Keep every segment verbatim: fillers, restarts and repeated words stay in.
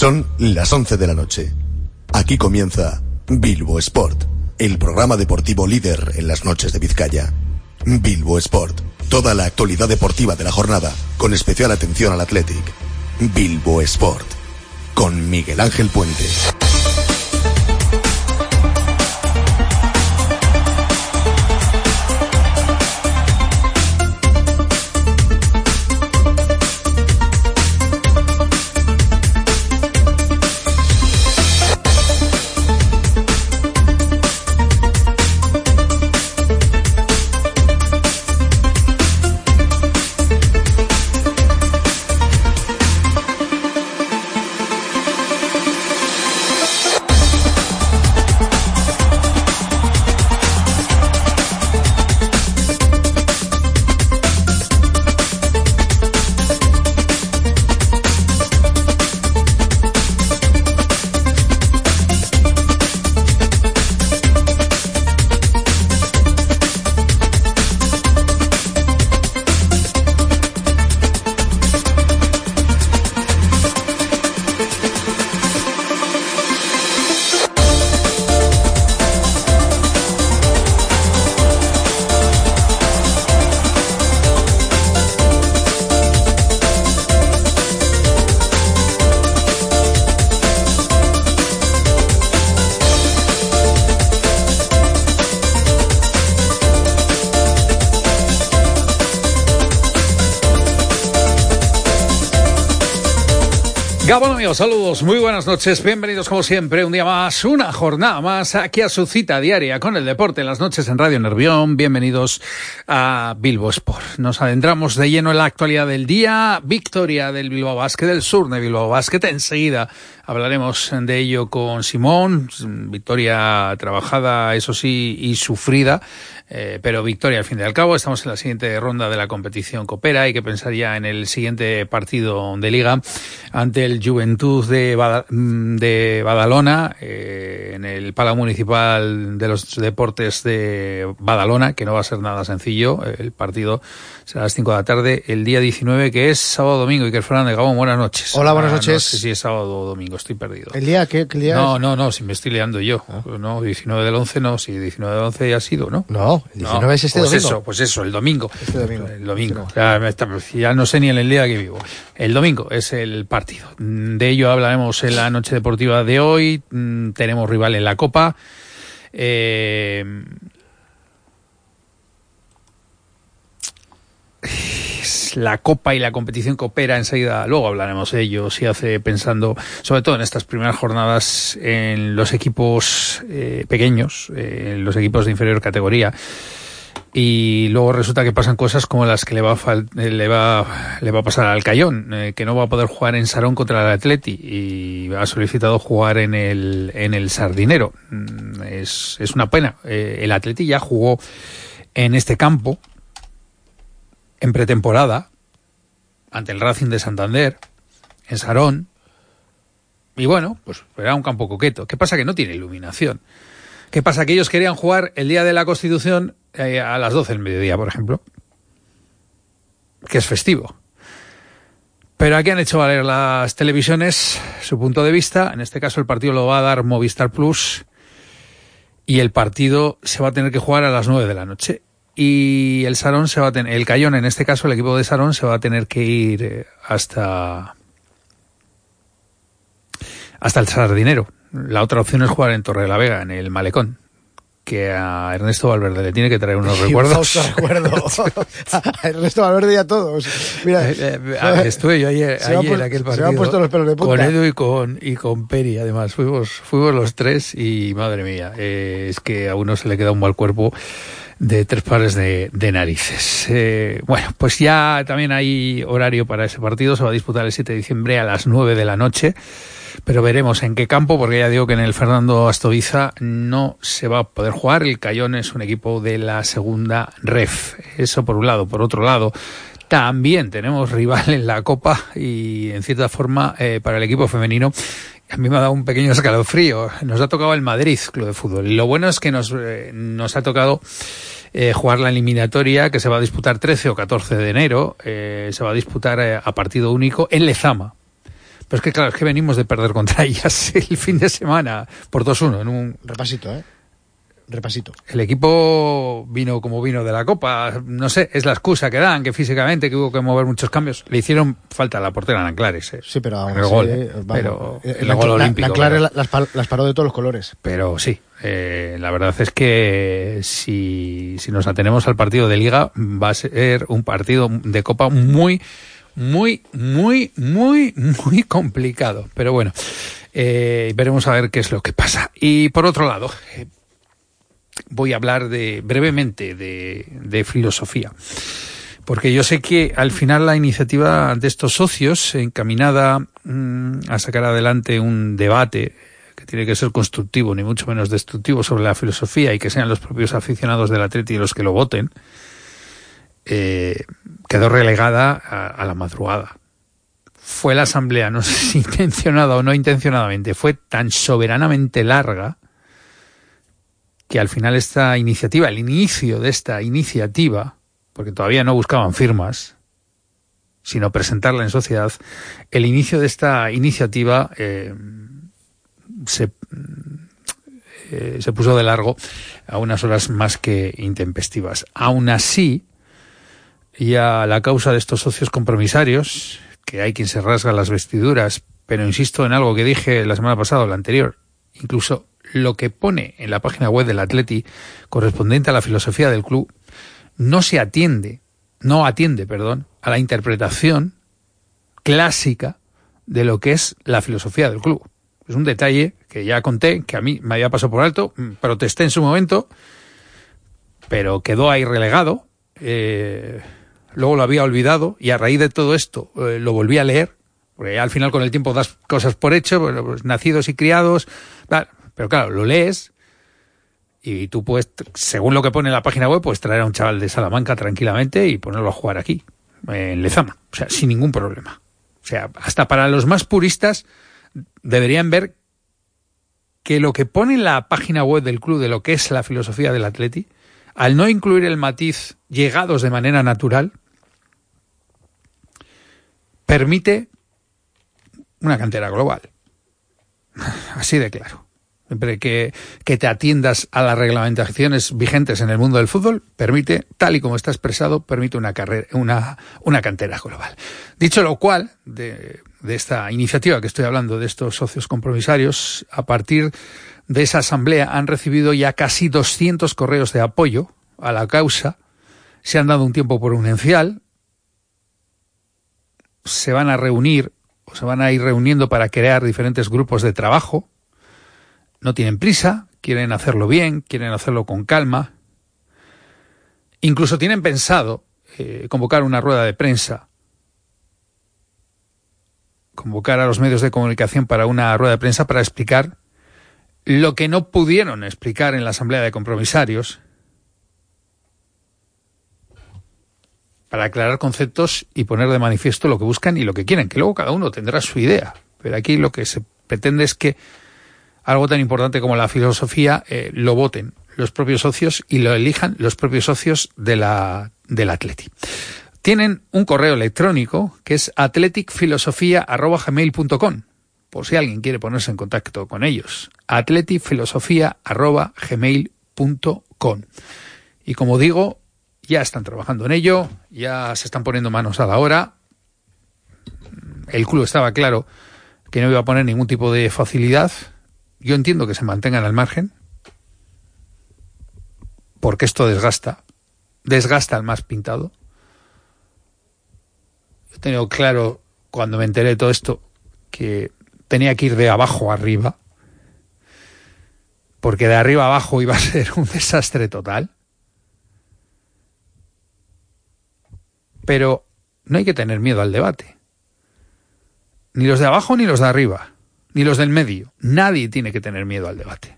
Son las once de la noche. Aquí comienza Bilbo Sport, el programa deportivo líder en las noches de Vizcaya. Bilbo Sport, toda la actualidad deportiva de la jornada, con especial atención al Athletic. Bilbo Sport, con Miguel Ángel Puente. Gabón, amigos, saludos, muy buenas noches, bienvenidos como siempre, un día más, una jornada más, aquí a su cita diaria con el deporte en las noches en Radio Nervión. Bienvenidos a Bilbo Sport. Nos adentramos de lleno en la actualidad del día, victoria del Bilbao Basket, del sur de Bilbao Basket, enseguida hablaremos de ello con Simón, victoria trabajada, eso sí, y sufrida, eh, pero victoria al fin y al cabo. Estamos en la siguiente ronda de la competición Copera, hay que pensar ya en el siguiente partido de Liga ante el Juventud de, Bada, de Badalona, eh, en el Palau Municipal de los Deportes de Badalona, que no va a ser nada sencillo. El partido será a las cinco de la tarde, el día diecinueve, que es sábado domingo. Iker Fernández, Gabón, buenas noches. Hola, buenas noches. No sé si es sábado o domingo, estoy perdido. ¿El día? ¿Qué, qué día No, es? no, no, si me estoy liando yo. Ah. No, diecinueve del once no, si diecinueve del once ya ha sido, ¿no? No, el diecinueve no, es este pues domingo. Eso, pues eso, el domingo. Este domingo. El domingo. Ya, me está, ya no sé ni en el día que vivo. El domingo es el partido. De ello hablaremos en la noche deportiva de hoy. Tenemos rival en la Copa. Eh... La Copa y la competición Copera, enseguida luego hablaremos de ello, si hace pensando sobre todo en estas primeras jornadas en los equipos eh, pequeños, eh, en los equipos de inferior categoría, y luego resulta que pasan cosas como las que le va a, fal- le va, le va a pasar al Cayón, eh, que no va a poder jugar en Sarón contra el Atleti y ha solicitado jugar en el, en el Sardinero. Es, es una pena. Eh, el Atleti ya jugó en este campo en pretemporada, ante el Racing de Santander, en Sarón, y bueno, pues era un campo coqueto. ¿Qué pasa? Que no tiene iluminación. ¿Qué pasa? Que ellos querían jugar el día de la Constitución eh, a las doce del mediodía, por ejemplo, que es festivo. Pero aquí han hecho valer las televisiones su punto de vista. En este caso el partido lo va a dar Movistar Plus y el partido se va a tener que jugar a las nueve de la noche. Y el Sarón se va a tener, el Cayón, en este caso el equipo de Sarón, se va a tener que ir hasta hasta el Sardinero. La otra opción es jugar en Torrelavega, en el Malecón, que a Ernesto Valverde le tiene que traer unos recuerdos. recuerdo. A Ernesto Valverde y a todos. Mira, eh, eh, a ver, estuve yo ayer, ayer aquel partido. Se me han puesto los pelos de punta. Con Edu y con, y con Peri, además. Fuimos, fuimos los tres y madre mía, eh, es que a uno se le queda un mal cuerpo de tres pares de, de narices. Eh, bueno, pues ya también hay horario para ese partido. Se va a disputar el siete de diciembre a las nueve de la noche. Pero veremos en qué campo, porque ya digo que en el Fernando Astoiza no se va a poder jugar. El Cayón es un equipo de la segunda ref. Eso por un lado. Por otro lado, también tenemos rival en la Copa y, en cierta forma, eh, para el equipo femenino, a mí me ha dado un pequeño escalofrío. Nos ha tocado el Madrid Club de Fútbol. Y lo bueno es que nos, eh, nos ha tocado eh, jugar la eliminatoria, que se va a disputar trece o catorce de enero. Eh, se va a disputar eh, a partido único en Lezama. Pero es que claro, es que venimos de perder contra ellas el fin de semana por dos uno en un... Repasito, ¿eh? Repasito. El equipo vino como vino de la Copa, no sé, es la excusa que dan, que físicamente que hubo que mover muchos cambios. Le hicieron falta a la portera a Nanclares, ¿eh? Sí, pero aún el así, gol, eh, ¿eh? vamos, Pero eh, el la, gol la, olímpico. Nanclares pero, las, par- las paró de todos los colores. pero sí, eh, la verdad es que si, si nos atenemos al partido de Liga, va a ser un partido de Copa muy, muy, muy, muy, muy complicado. Pero bueno, eh, veremos a ver qué es lo que pasa. Y por otro lado, eh, voy a hablar de brevemente de, de filosofía, porque yo sé que al final la iniciativa de estos socios encaminada mmm, a sacar adelante un debate que tiene que ser constructivo, ni mucho menos destructivo, sobre la filosofía y que sean los propios aficionados del Atleti los que lo voten, eh, quedó relegada a, a la madrugada. Fue la asamblea, no sé si intencionada o no intencionadamente, fue tan soberanamente larga que al final esta iniciativa, el inicio de esta iniciativa, porque todavía no buscaban firmas, sino presentarla en sociedad, el inicio de esta iniciativa eh, se, eh, se puso de largo a unas horas más que intempestivas. Aún así, ya la causa de estos socios compromisarios, que hay quien se rasga las vestiduras, pero insisto en algo que dije la semana pasada o la anterior, incluso lo que pone en la página web del Atleti correspondiente a la filosofía del club no se atiende, no atiende, perdón, a la interpretación clásica de lo que es la filosofía del club. Es un detalle que ya conté, que a mí me había pasado por alto, protesté en su momento, pero quedó ahí relegado, eh, luego lo había olvidado y a raíz de todo esto eh, lo volví a leer, porque ya al final con el tiempo das cosas por hecho, bueno, pues nacidos y criados, tal. Pero claro, lo lees y tú puedes, según lo que pone en la página web, puedes traer a un chaval de Salamanca tranquilamente y ponerlo a jugar aquí, en Lezama, o sea, sin ningún problema. O sea, hasta para los más puristas deberían ver que lo que pone en la página web del club de lo que es la filosofía del Atleti, al no incluir el matiz llegados de manera natural, permite una cantera global. Así de claro. Siempre que, que te atiendas a las reglamentaciones vigentes en el mundo del fútbol, permite, tal y como está expresado, permite una carrera, una, una cantera global. Dicho lo cual, de, de esta iniciativa que estoy hablando, de estos socios compromisarios, a partir de esa asamblea han recibido ya casi doscientos correos de apoyo a la causa, se han dado un tiempo prudencial, se van a reunir o se van a ir reuniendo para crear diferentes grupos de trabajo. No tienen prisa, quieren hacerlo bien, quieren hacerlo con calma. Incluso tienen pensado eh, convocar una rueda de prensa, convocar a los medios de comunicación para una rueda de prensa para explicar lo que no pudieron explicar en la asamblea de compromisarios, para aclarar conceptos y poner de manifiesto lo que buscan y lo que quieren, que luego cada uno tendrá su idea. Pero aquí lo que se pretende es que algo tan importante como la filosofía eh, lo voten los propios socios y lo elijan los propios socios de la, del Atleti. Tienen un correo electrónico que es athletic filosofía arroba gmail punto com, por si alguien quiere ponerse en contacto con ellos. athletic filosofía arroba gmail punto com. Y como digo, ya están trabajando en ello, ya se están poniendo manos a la obra. El club estaba claro que no iba a poner ningún tipo de facilidad. Yo entiendo que se mantengan al margen, porque esto desgasta, desgasta al más pintado. He tenido claro, cuando me enteré de todo esto, que tenía que ir de abajo a arriba, porque de arriba a abajo iba a ser un desastre total. Pero no hay que tener miedo al debate. Ni los de abajo ni los de arriba. Ni los del medio. Nadie tiene que tener miedo al debate.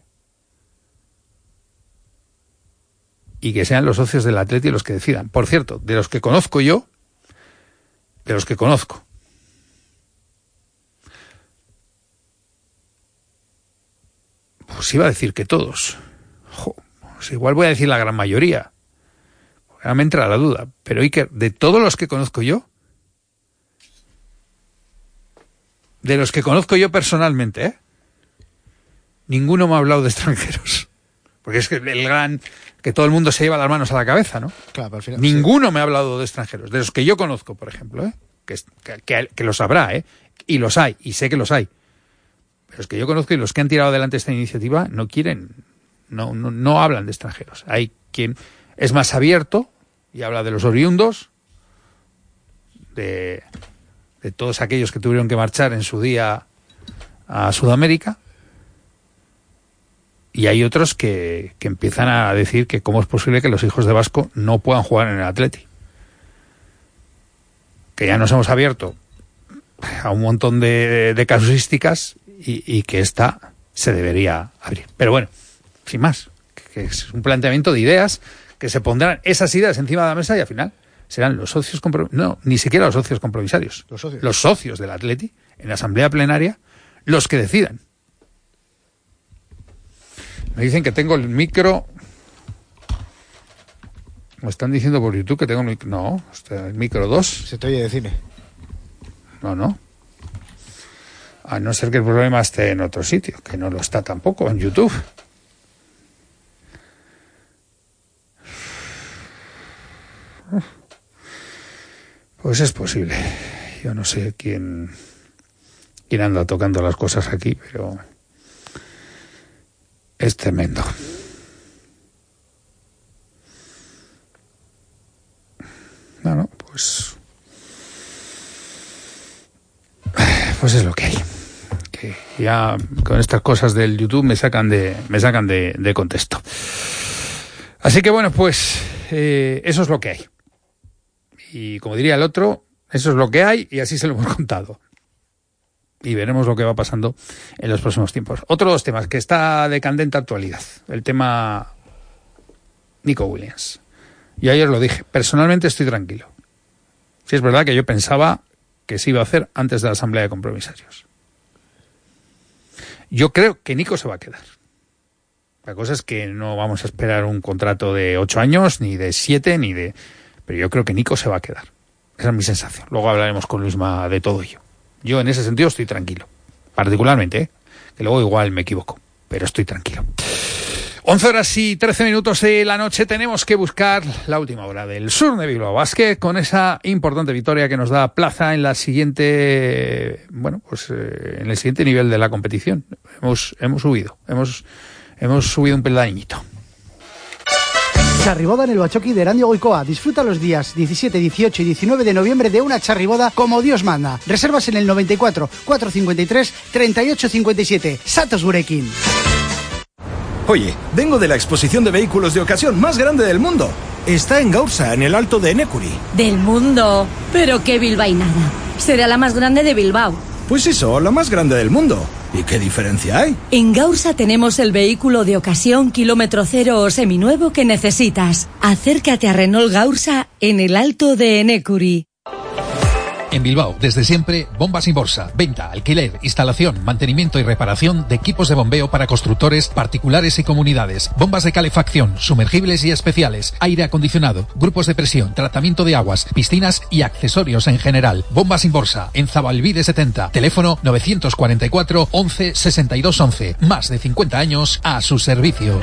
Y que sean los socios del Atleti los que decidan. Por cierto, de los que conozco yo, de los que conozco. Pues iba a decir que todos. Jo, pues igual voy a decir la gran mayoría. Ahora me entra la duda. Pero Iker, de todos los que conozco yo, de los que conozco yo personalmente, ¿eh? Ninguno me ha hablado de extranjeros. Porque es que el gran... que todo el mundo se lleva las manos a la cabeza, ¿no? Claro, al final, Ninguno sí. me ha hablado de extranjeros, de los que yo conozco, por ejemplo, ¿eh? Que, que, que los habrá, ¿eh? Y los hay, y sé que los hay. Pero los que yo conozco y los que han tirado adelante esta iniciativa no quieren, no, no, no hablan de extranjeros. Hay quien es más abierto y habla de los oriundos, de, de todos aquellos que tuvieron que marchar en su día a Sudamérica. Y hay otros que, que empiezan a decir que cómo es posible que los hijos de Vasco no puedan jugar en el Atleti. Que ya nos hemos abierto a un montón de, de casuísticas y, y que esta se debería abrir. Pero bueno, sin más, que es un planteamiento de ideas que se pondrán esas ideas encima de la mesa y al final serán los socios compromisarios, no, ni siquiera los socios compromisarios, los socios, los socios del Atleti en la asamblea plenaria los que decidan. Me dicen que tengo el micro... Me están diciendo por YouTube que tengo el micro... No, el micro dos. Se te oye de cine. No, no. A no ser que el problema esté en otro sitio, que no lo está tampoco, en YouTube. Pues es posible. Yo no sé quién, quién anda tocando las cosas aquí, pero... es tremendo. Bueno, pues... Pues es lo que hay. Que ya con estas cosas del YouTube me sacan de, me sacan de, de contexto. Así que bueno, pues eh, eso es lo que hay. Y como diría el otro, eso es lo que hay y así se lo hemos contado. Y veremos lo que va pasando en los próximos tiempos. Otro dos temas que está de candente actualidad. El tema Nico Williams. Yo ayer lo dije. Personalmente estoy tranquilo. Sí es verdad que yo pensaba que se iba a hacer antes de la asamblea de compromisarios. Yo creo que Nico se va a quedar. La cosa es que no vamos a esperar un contrato de ocho años, ni de siete, ni de... Pero yo creo que Nico se va a quedar. Esa es mi sensación. Luego hablaremos con Luisma de todo ello. Yo en ese sentido estoy tranquilo. Particularmente, ¿eh? Que luego igual me equivoco. Pero estoy tranquilo. once horas y trece minutos de la noche. Tenemos que buscar la última hora del Sur de Bilbao Basket con esa importante victoria que nos da plaza en la siguiente, bueno, pues eh, en el siguiente nivel de la competición. Hemos, hemos subido. Hemos, hemos subido un peldañito. Charriboda en el Bachoqui de Erandio Goicoa. Disfruta los días diecisiete, dieciocho y diecinueve de noviembre de una charriboda como Dios manda. Reservas en el noventa y cuatro, cuatrocientos cincuenta y tres, treinta y ocho cincuenta y siete. Satos Gurekin. Oye, vengo de la exposición de vehículos de ocasión más grande del mundo. Está en Gaursa, en el Alto de Enekuri. ¿Del mundo? Pero qué bilbainada. Será la más grande de Bilbao. Pues eso, la más grande del mundo. ¿Y qué diferencia hay? En Gaursa tenemos el vehículo de ocasión kilómetro cero o seminuevo que necesitas. Acércate a Renault Gaursa en el Alto de Enekuri. En Bilbao, desde siempre, Bombas Inborsa. Venta, alquiler, instalación, mantenimiento y reparación de equipos de bombeo para constructores, particulares y comunidades. Bombas de calefacción, sumergibles y especiales, aire acondicionado, grupos de presión, tratamiento de aguas, piscinas y accesorios en general. Bombas Inborsa, en Zabalbide setenta. Teléfono novecientos cuarenta y cuatro, once, sesenta y dos once. Más de cincuenta años a su servicio.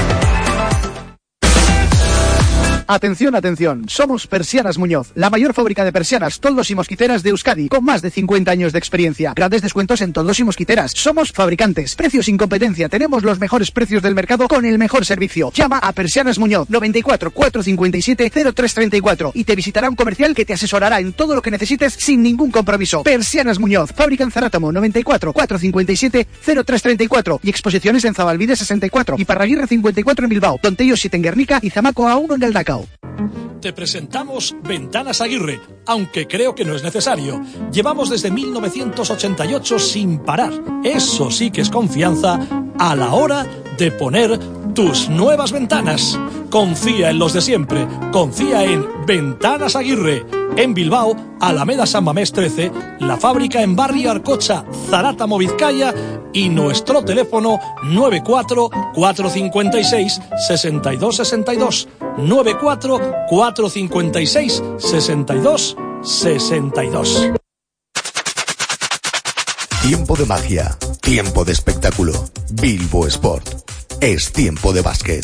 Atención, atención, somos Persianas Muñoz, la mayor fábrica de persianas, toldos y mosquiteras de Euskadi, con más de cincuenta años de experiencia. Grandes descuentos en toldos y mosquiteras. Somos fabricantes, precios sin competencia, tenemos los mejores precios del mercado con el mejor servicio. Llama a Persianas Muñoz, noventa y cuatro, cuatrocientos cincuenta y siete, cero tres treinta y cuatro y te visitará un comercial que te asesorará en todo lo que necesites sin ningún compromiso. Persianas Muñoz, fábrica en Zarátamo, noventa y cuatro, cuatrocientos cincuenta y siete, cero tres treinta y cuatro y exposiciones en Zabalbide sesenta y cuatro y Parraguirre cincuenta y cuatro en Bilbao, Tontello siete en Guernica y Zamaco A uno en Galdacao. Te presentamos Ventanas Aguirre, aunque creo que no es necesario. Llevamos desde mil novecientos ochenta y ocho sin parar. Eso sí que es confianza a la hora de poner tus nuevas ventanas. Confía en los de siempre. Confía en Ventanas Aguirre. En Bilbao, Alameda San Mamés trece, la fábrica en Barrio Arcocha, Zarátamo, Vizcaya, y nuestro teléfono nueve cuatro, cuatrocientos cincuenta y seis, sesenta y dos sesenta y dos. nueve cuatro, cuatrocientos cincuenta y seis, sesenta y dos sesenta y dos. Tiempo de magia, tiempo de espectáculo. Bilbo Sport. Es tiempo de básquet.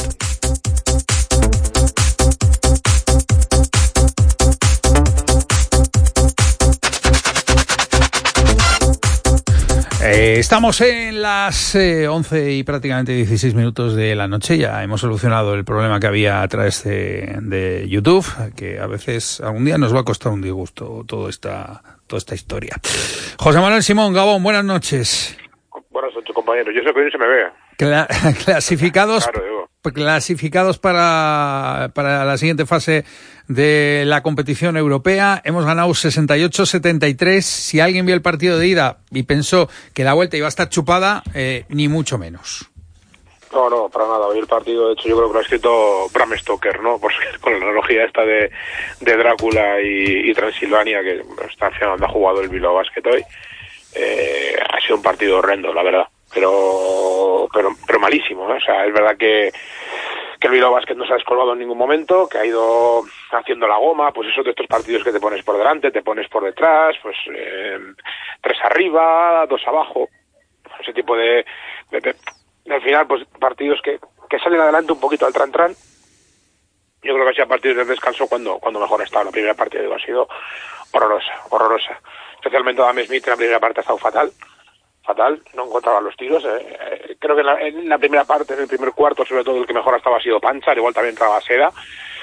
Eh, estamos en las eh, once y prácticamente dieciséis minutos de la noche. Ya hemos solucionado el problema que había a través de, de YouTube, que a veces, algún día nos va a costar un disgusto toda esta, toda esta historia. José Manuel Simón, Gabón, buenas noches. Buenas noches, compañero. Yo sé que hoy no se me ve. Cla- clasificados Claro, digo. clasificados para, para la siguiente fase de la competición europea. Hemos ganado sesenta y ocho a setenta y tres. Si alguien vio el partido de ida y pensó que la vuelta iba a estar chupada, eh, ni mucho menos. No, no, para nada. Hoy el partido, de hecho, yo creo que lo ha escrito Bram Stoker, ¿no? Pues con la analogía esta de, de Drácula y, y Transilvania, que está al final donde ha jugado el Bilbao Basket hoy. Eh, ha sido un partido horrendo, la verdad. Pero, pero, pero malísimo, ¿eh? O sea, es verdad que, que el Bilbao Basket no se ha descolgado en ningún momento, que ha ido haciendo la goma, pues eso de estos partidos que te pones por delante, te pones por detrás, pues eh, tres arriba, dos abajo, ese tipo de, de, de, de al final, pues partidos que, que salen adelante un poquito al tran-tran. Yo creo que ha sido a partir del descanso cuando, cuando mejor ha estado. La primera parte digo, ha sido horrorosa, horrorosa. Especialmente Adam Smith en la primera parte ha estado fatal. Fatal, no encontraba los tiros. Eh. Eh, creo que en la, en la primera parte, en el primer cuarto, sobre todo el que mejor estaba ha sido Panchar, igual también entraba Seda.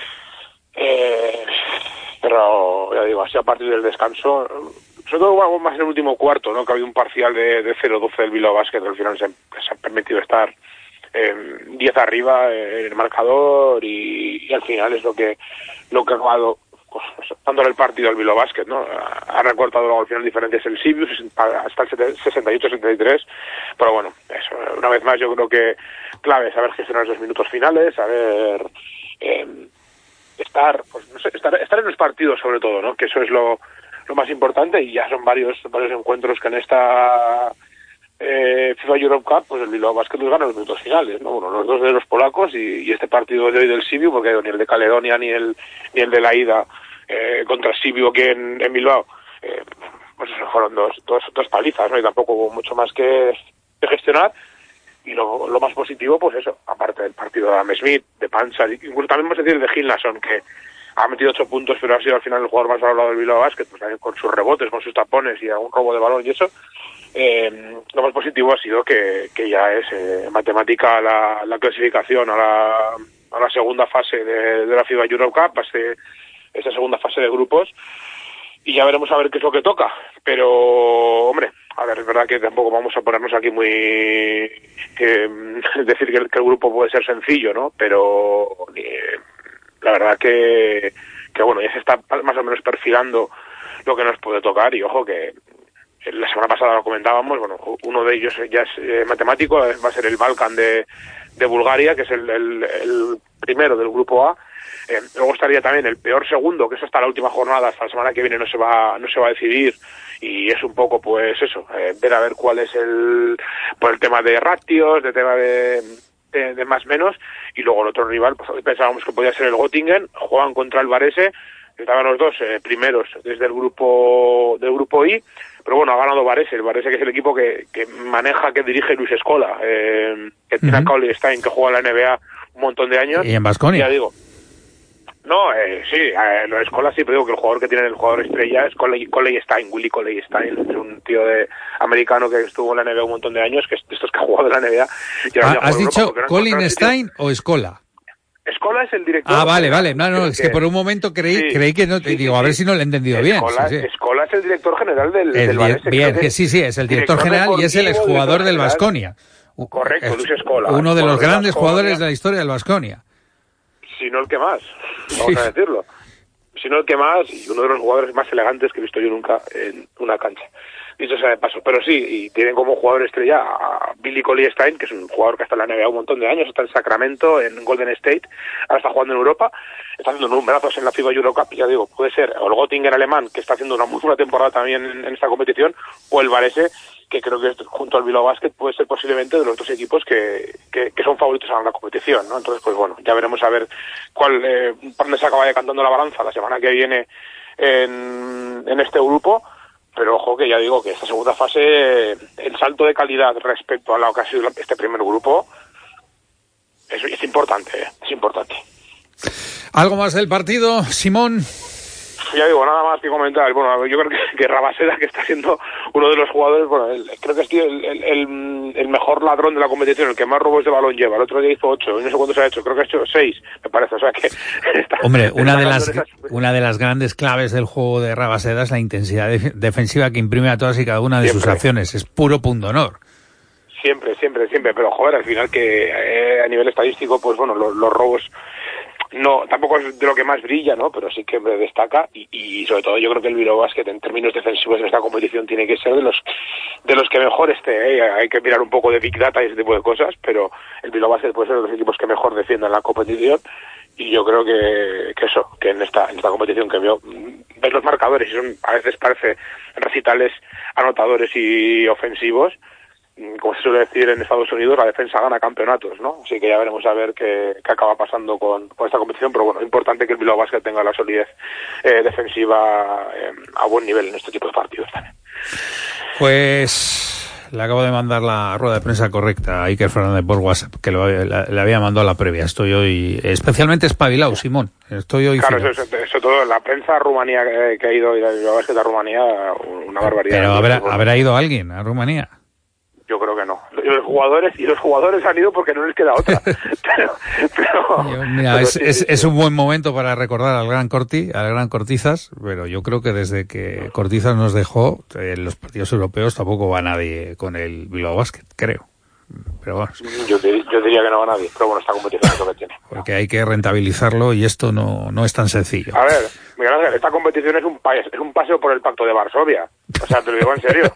Eh, pero, ya digo, así a partir del descanso, sobre todo algo más en el último cuarto, ¿no? Que ha habido un parcial de, de cero doce del Bilbao Basket, que al final se, se ha permitido estar eh, diez arriba en el marcador y, y al final es lo que, lo que ha acabado pues, dándole el partido al Bilbao Basket, ¿no? Ha recortado luego al final diferencias el Sibiu hasta el sesenta y ocho a setenta y tres, pero bueno, eso, una vez más yo creo que clave saber gestionar esos minutos finales, saber eh, estar, pues no sé, estar, estar en los partidos sobre todo, ¿no? Que eso es lo, lo más importante, y ya son varios, varios encuentros que en esta eh, FIFA Europe Cup, pues el Bilbao Basket nos gana los minutos finales, ¿no? Bueno, los dos de los polacos y, y este partido de hoy del Sibiu, porque ni el de Caledonia ni el ni el de la ida eh, contra Sibiu aquí en, en Bilbao, eh, pues eso fueron dos, dos, dos palizas, ¿no? Y tampoco hubo mucho más que, que gestionar. Y lo, lo más positivo, pues eso, aparte del partido de Adam Smith, de Panchar, incluso también vamos a decir de Gilnason, que ha metido ocho puntos, pero ha sido al final el jugador más valorado del Bilbao Basket, pues también con sus rebotes, con sus tapones y algún robo de balón y eso. Eh, lo más positivo ha sido que, que ya es eh, matemática la, la clasificación a la, a la segunda fase de, de la FIBA Europe Cup, a este, esta segunda fase de grupos, y ya veremos a ver qué es lo que toca. Pero, hombre, a ver, es verdad que tampoco vamos a ponernos aquí muy... Eh, decir que el, que el grupo puede ser sencillo, ¿no? Pero eh, la verdad que, que, bueno, ya se está más o menos perfilando lo que nos puede tocar, y ojo que la semana pasada lo comentábamos, bueno, uno de ellos ya es eh, matemático, va a ser el Balkan de, de Bulgaria, que es el, el, el primero del grupo A. Eh, luego estaría también el peor segundo, que es hasta la última jornada, hasta la semana que viene no se va, no se va a decidir, y es un poco pues eso, eh, ver a ver cuál es el, por el tema de ratios, de tema de, de, de más menos, y luego el otro rival, pues hoy pensábamos que podía ser el Göttingen, juegan contra el Varese, estaban los dos eh, primeros desde el grupo del grupo I, pero bueno, ha ganado Varese, el Varese que es el equipo que, que maneja, que dirige Luis Escola, eh, que uh-huh. tiene a Cauley Stein, que juega en la N B A un montón de años. Y en Baskonia. Ya digo, no, eh, sí, eh, lo de Escola sí, pero digo que el jugador que tiene el jugador estrella es Coley, Coley Stein, Willy Coley Stein, es un tío de americano que estuvo en la N B A un montón de años, que es de estos que ha jugado en la N B A. Y ah, ¿Has dicho Colin Stein o Escola? Escola es el director. Ah, vale, vale. No, no, es que, que por un momento creí, sí, creí que no. Sí, digo, sí, a ver si no lo he entendido Escola, bien. Sí, sí. Escola es el director general del, el, del Varese. Bien, que, que sí, sí, es el director, director general y es el exjugador del Baskonia. Correcto, Luis Escola. Uno de los grandes jugadores de la historia del Baskonia. Si no el que más, vamos sí. a decirlo. Si no el que más, y uno de los jugadores más elegantes que he visto yo nunca en una cancha. Dicho sea de paso, pero sí, y tienen como jugador estrella a Billy Coley Stein, que es un jugador que está en la N B A un montón de años, está en Sacramento, en Golden State, ahora está jugando en Europa, está haciendo numerazos en la FIBA Eurocup, ya digo, puede ser o el Göttingen alemán, que está haciendo una muy buena temporada también en, en esta competición, o el Varese, que creo que junto al Bilbao Basket puede ser posiblemente de los dos equipos que, que, que son favoritos a la competición, ¿no? Entonces, pues bueno, ya veremos a ver cuál, eh, por dónde se acaba decantando la balanza la semana que viene en, en este grupo. pero ojo que ya digo que esta segunda fase, el salto de calidad respecto a lo que ha sido este primer grupo, es, es importante, ¿eh? es importante. ¿Algo más del partido, Simón? Ya digo, nada más que comentar. Bueno, yo creo que, que Rabaseda, que está siendo uno de los jugadores, bueno, el, creo que es el, el, el, el mejor ladrón de la competición, el que más robos de balón lleva. El otro día hizo ocho, y no sé cuántos ha hecho, creo que ha hecho seis, me parece. O sea que está, Hombre, una está de las esas... una de las grandes claves del juego de Rabaseda es la intensidad de, defensiva que imprime a todas y cada una de siempre. sus acciones. Es puro punto honor. Siempre, siempre, siempre. Pero joder, al final que eh, a nivel estadístico, pues bueno, los, los robos no, tampoco es de lo que más brilla, ¿no? Pero sí que destaca y, y sobre todo yo creo que el Bilbao Basket en términos defensivos en esta competición tiene que ser de los de los que mejor esté, ¿eh? Hay que mirar un poco de Big Data y ese tipo de cosas, pero el Bilbao Basket puede ser de los equipos que mejor defiendan la competición y yo creo que, que eso, que en esta en esta competición que veo, ves los marcadores y son, a veces parece recitales anotadores y ofensivos. Como se suele decir en Estados Unidos, la defensa gana campeonatos, ¿no? Así que ya veremos a ver qué, qué acaba pasando con, con esta competición, pero bueno, importante que el Bilbao Basket tenga la solidez eh, defensiva eh, a buen nivel en este tipo de partidos también. Pues le acabo de mandar la rueda de prensa correcta a Iker Fernández por WhatsApp, que lo, la, le había mandado a la previa. Estoy hoy especialmente espabilado, Simón. Estoy hoy Claro, eso, eso, eso todo, la prensa a Rumanía que, que ha ido, y el Bilbao Basket a Rumanía, una barbaridad. Pero habrá, habrá ido alguien a Rumanía. Yo creo que no. Los jugadores y los jugadores han ido porque no les queda otra. pero, pero, yo, mira, pero es, sí, es, sí. es un buen momento para recordar al gran Corti, al gran Cortizas, pero yo creo que desde que Cortizas nos dejó, en los partidos europeos tampoco va nadie con el Bilbao Basket, creo. Pero bueno. Yo, yo diría que no va nadie, pero bueno, esta competición es lo que tiene. Porque hay que rentabilizarlo y esto no, no es tan sencillo. A ver, Miguel Ángel, esta competición es un, es un paseo por el Pacto de Varsovia. O sea, te lo digo en serio.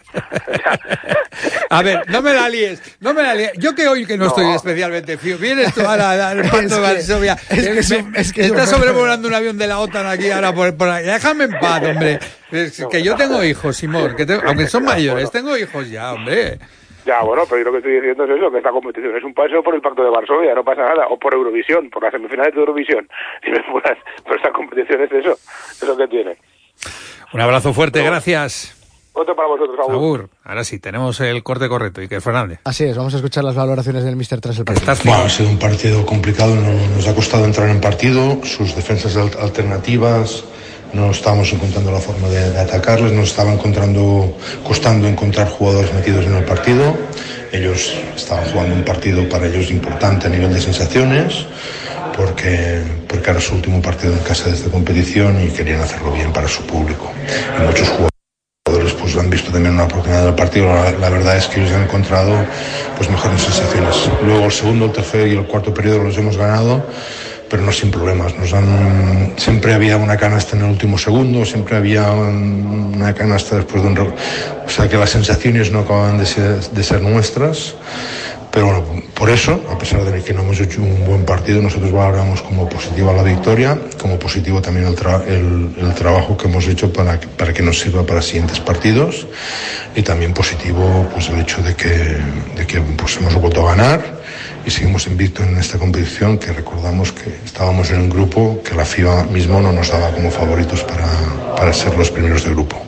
A ver, no me la líes, no me la líes. Yo que hoy que no, no. estoy especialmente frío, vienes tú ahora al Pacto de Varsovia, es que, me, es que estás sobrevolando un avión de la OTAN aquí ahora por, por ahí. Déjame en paz, hombre. Es que yo tengo hijos, Simón, que tengo, aunque son mayores, tengo hijos ya, hombre. Ya, bueno, pero yo lo que estoy diciendo es eso, que esta competición es un paseo por el Pacto de Varsovia, no pasa nada, o por Eurovisión, por las semifinales de Eurovisión. Si me fueras, pero esta competición es eso, es lo que tiene. Un abrazo fuerte, pero, gracias. Otro para vosotros, Agur. Agur. Ahora sí, tenemos el corte correcto, Iker Fernández. Así es, vamos a escuchar las valoraciones del míster tras el partido. Bueno, ha sido un partido complicado, nos ha costado entrar en partido, sus defensas alternativas, no estábamos encontrando la forma de, de atacarles, nos estaba encontrando, costando encontrar jugadores metidos en el partido. Ellos estaban jugando un partido para ellos importante a nivel de sensaciones, porque, porque era su último partido en casa de esta competición y querían hacerlo bien para su público. Y muchos jugadores pues han visto también una oportunidad del partido. La, la verdad es que ellos han encontrado pues mejores sensaciones. Luego el segundo, el tercer y el cuarto periodo los hemos ganado, pero no sin problemas. Nos han, siempre había una canasta en el último segundo, siempre había un, una canasta después de un... O sea que las sensaciones no acaban de ser, de ser nuestras. Pero bueno, por eso, a pesar de que no hemos hecho un buen partido, nosotros valoramos como positiva la victoria, como positivo también el, tra- el, el trabajo que hemos hecho para, para que nos sirva para siguientes partidos, y también positivo pues el hecho de que, de que pues, hemos vuelto a ganar y seguimos invictos en esta competición, que recordamos que estábamos en un grupo que la FIBA mismo no nos daba como favoritos para, para ser los primeros del grupo.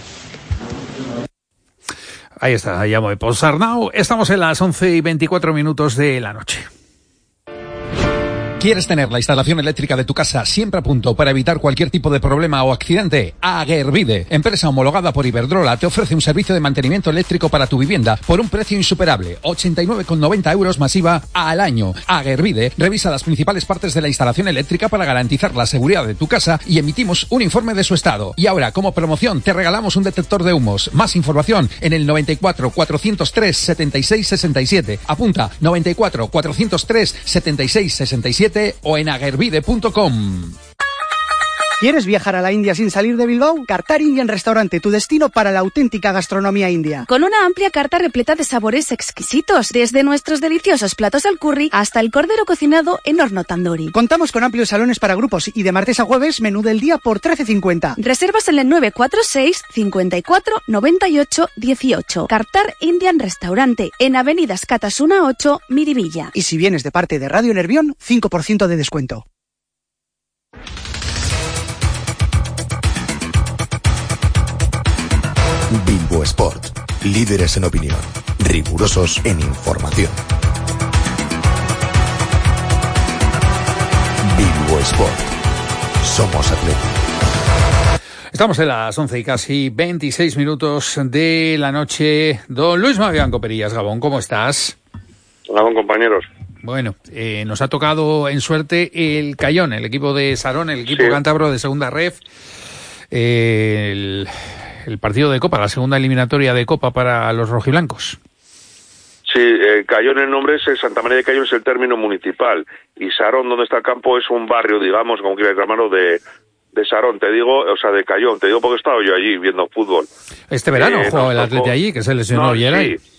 Ahí está, llamo de Ponsarnau. Estamos en las once y veinticuatro minutos de la noche. ¿Quieres tener la instalación eléctrica de tu casa siempre a punto para evitar cualquier tipo de problema o accidente? Aguervide, empresa homologada por Iberdrola, te ofrece un servicio de mantenimiento eléctrico para tu vivienda por un precio insuperable, ochenta y nueve con noventa euros masiva al año. Aguervide revisa las principales partes de la instalación eléctrica para garantizar la seguridad de tu casa y emitimos un informe de su estado. Y ahora, como promoción, te regalamos un detector de humos. Más información en el noventa y cuatro, cuatrocientos tres, setenta y seis sesenta y siete. Apunta noventa y cuatro, cuatrocientos tres, setenta y seis sesenta y siete o en aguervide punto com. ¿Quieres viajar a la India sin salir de Bilbao? Kartar Indian Restaurante, tu destino para la auténtica gastronomía india. Con una amplia carta repleta de sabores exquisitos, desde nuestros deliciosos platos al curry hasta el cordero cocinado en horno tandoori. Contamos con amplios salones para grupos y de martes a jueves menú del día por trece cincuenta. Reservas en el nueve cuatro seis, cincuenta y cuatro, noventa y ocho, dieciocho. Kartar Indian Restaurante, en Avenida Escatasuna ocho, Miribilla. Y si vienes de parte de Radio Nervión, cinco por ciento de descuento. Bilbo Sport. Líderes en opinión. Rigurosos en información. Bilbo Sport. Somos Atlético. Estamos en las once y casi veintiséis minutos de la noche. Don Luis Mavianco Perillas, Gabón, ¿cómo estás? Gabón, compañeros. Bueno, eh, nos ha tocado en suerte el Cayón, el equipo de Sarón, el equipo sí. cántabro de segunda ref. Eh, el, el partido de Copa, la segunda eliminatoria de Copa para los rojiblancos. Sí, eh, Cayón, el nombre es Santa María de Cayón, es el término municipal. Y Sarón, donde está el campo, es un barrio, digamos, como quieras llamarlo, de, de Sarón. Te digo, o sea, de Cayón. Te digo porque he estado yo allí viendo fútbol. Este verano eh, jugó el Atleti allí, que se lesionó no, Yeray. Sí.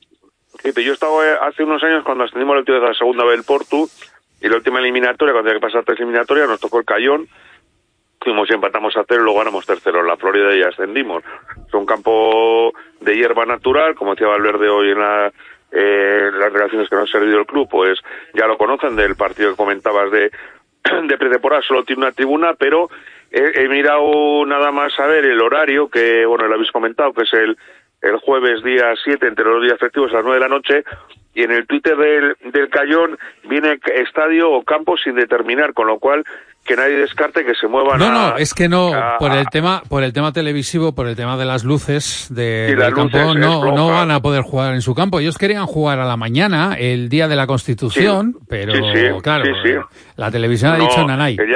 Yo estaba hace unos años cuando ascendimos a la última de la segunda vez del Portu y la última eliminatoria, cuando había que pasar tres eliminatorias, nos tocó el Cayón, fuimos y empatamos a cero y luego ganamos tercero en la Florida y ascendimos. Es un campo de hierba natural, como decía Valverde hoy en la, eh, las relaciones que nos ha servido el club, pues ya lo conocen del partido que comentabas de, de pretemporada, solo tiene una tribuna, pero he, he mirado nada más a ver el horario, que bueno, lo habéis comentado, que es el el jueves día siete, entre los días festivos a las nueve de la noche, y en el Twitter del, del Cayón viene estadio o campo sin determinar, con lo cual que nadie descarte que se muevan. No, a, no, es que no, a, por el tema por el tema televisivo, por el tema de las luces de, sí, del las campo, luces no, no van a poder jugar en su campo. Ellos querían jugar a la mañana, el día de la Constitución, sí, pero sí, sí, claro, sí, sí. la televisión ha no, dicho nanay. Ya,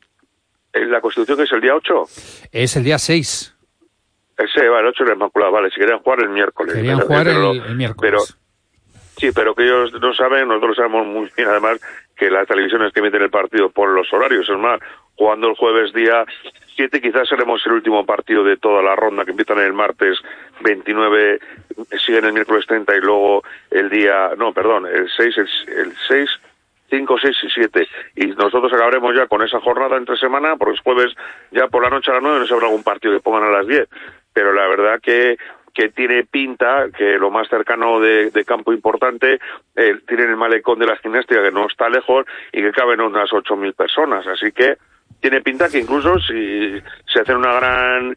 ¿la Constitución es el día ocho? Es el día seis. Ese, vale, el ocho era Inmaculada, vale, si querían jugar el miércoles. Querían jugar pero, el, el miércoles. Pero, sí, pero que ellos no saben, nosotros sabemos muy bien, además, que las televisiones que emiten el partido por los horarios, es más, jugando el jueves día siete, quizás seremos el último partido de toda la ronda, que empiezan el martes veintinueve, siguen el miércoles treinta y luego el día, no, perdón, el seis, el, el seis, cinco, seis y siete. Y nosotros acabaremos ya con esa jornada entre semana, porque es jueves ya por la noche a las nueve, no se habrá algún partido que pongan a las diez. Pero la verdad que que tiene pinta que lo más cercano de, de campo importante eh, tiene el malecón de la gimnástica, que no está lejos y que caben unas ocho mil personas, así que tiene pinta que incluso si se hace una gran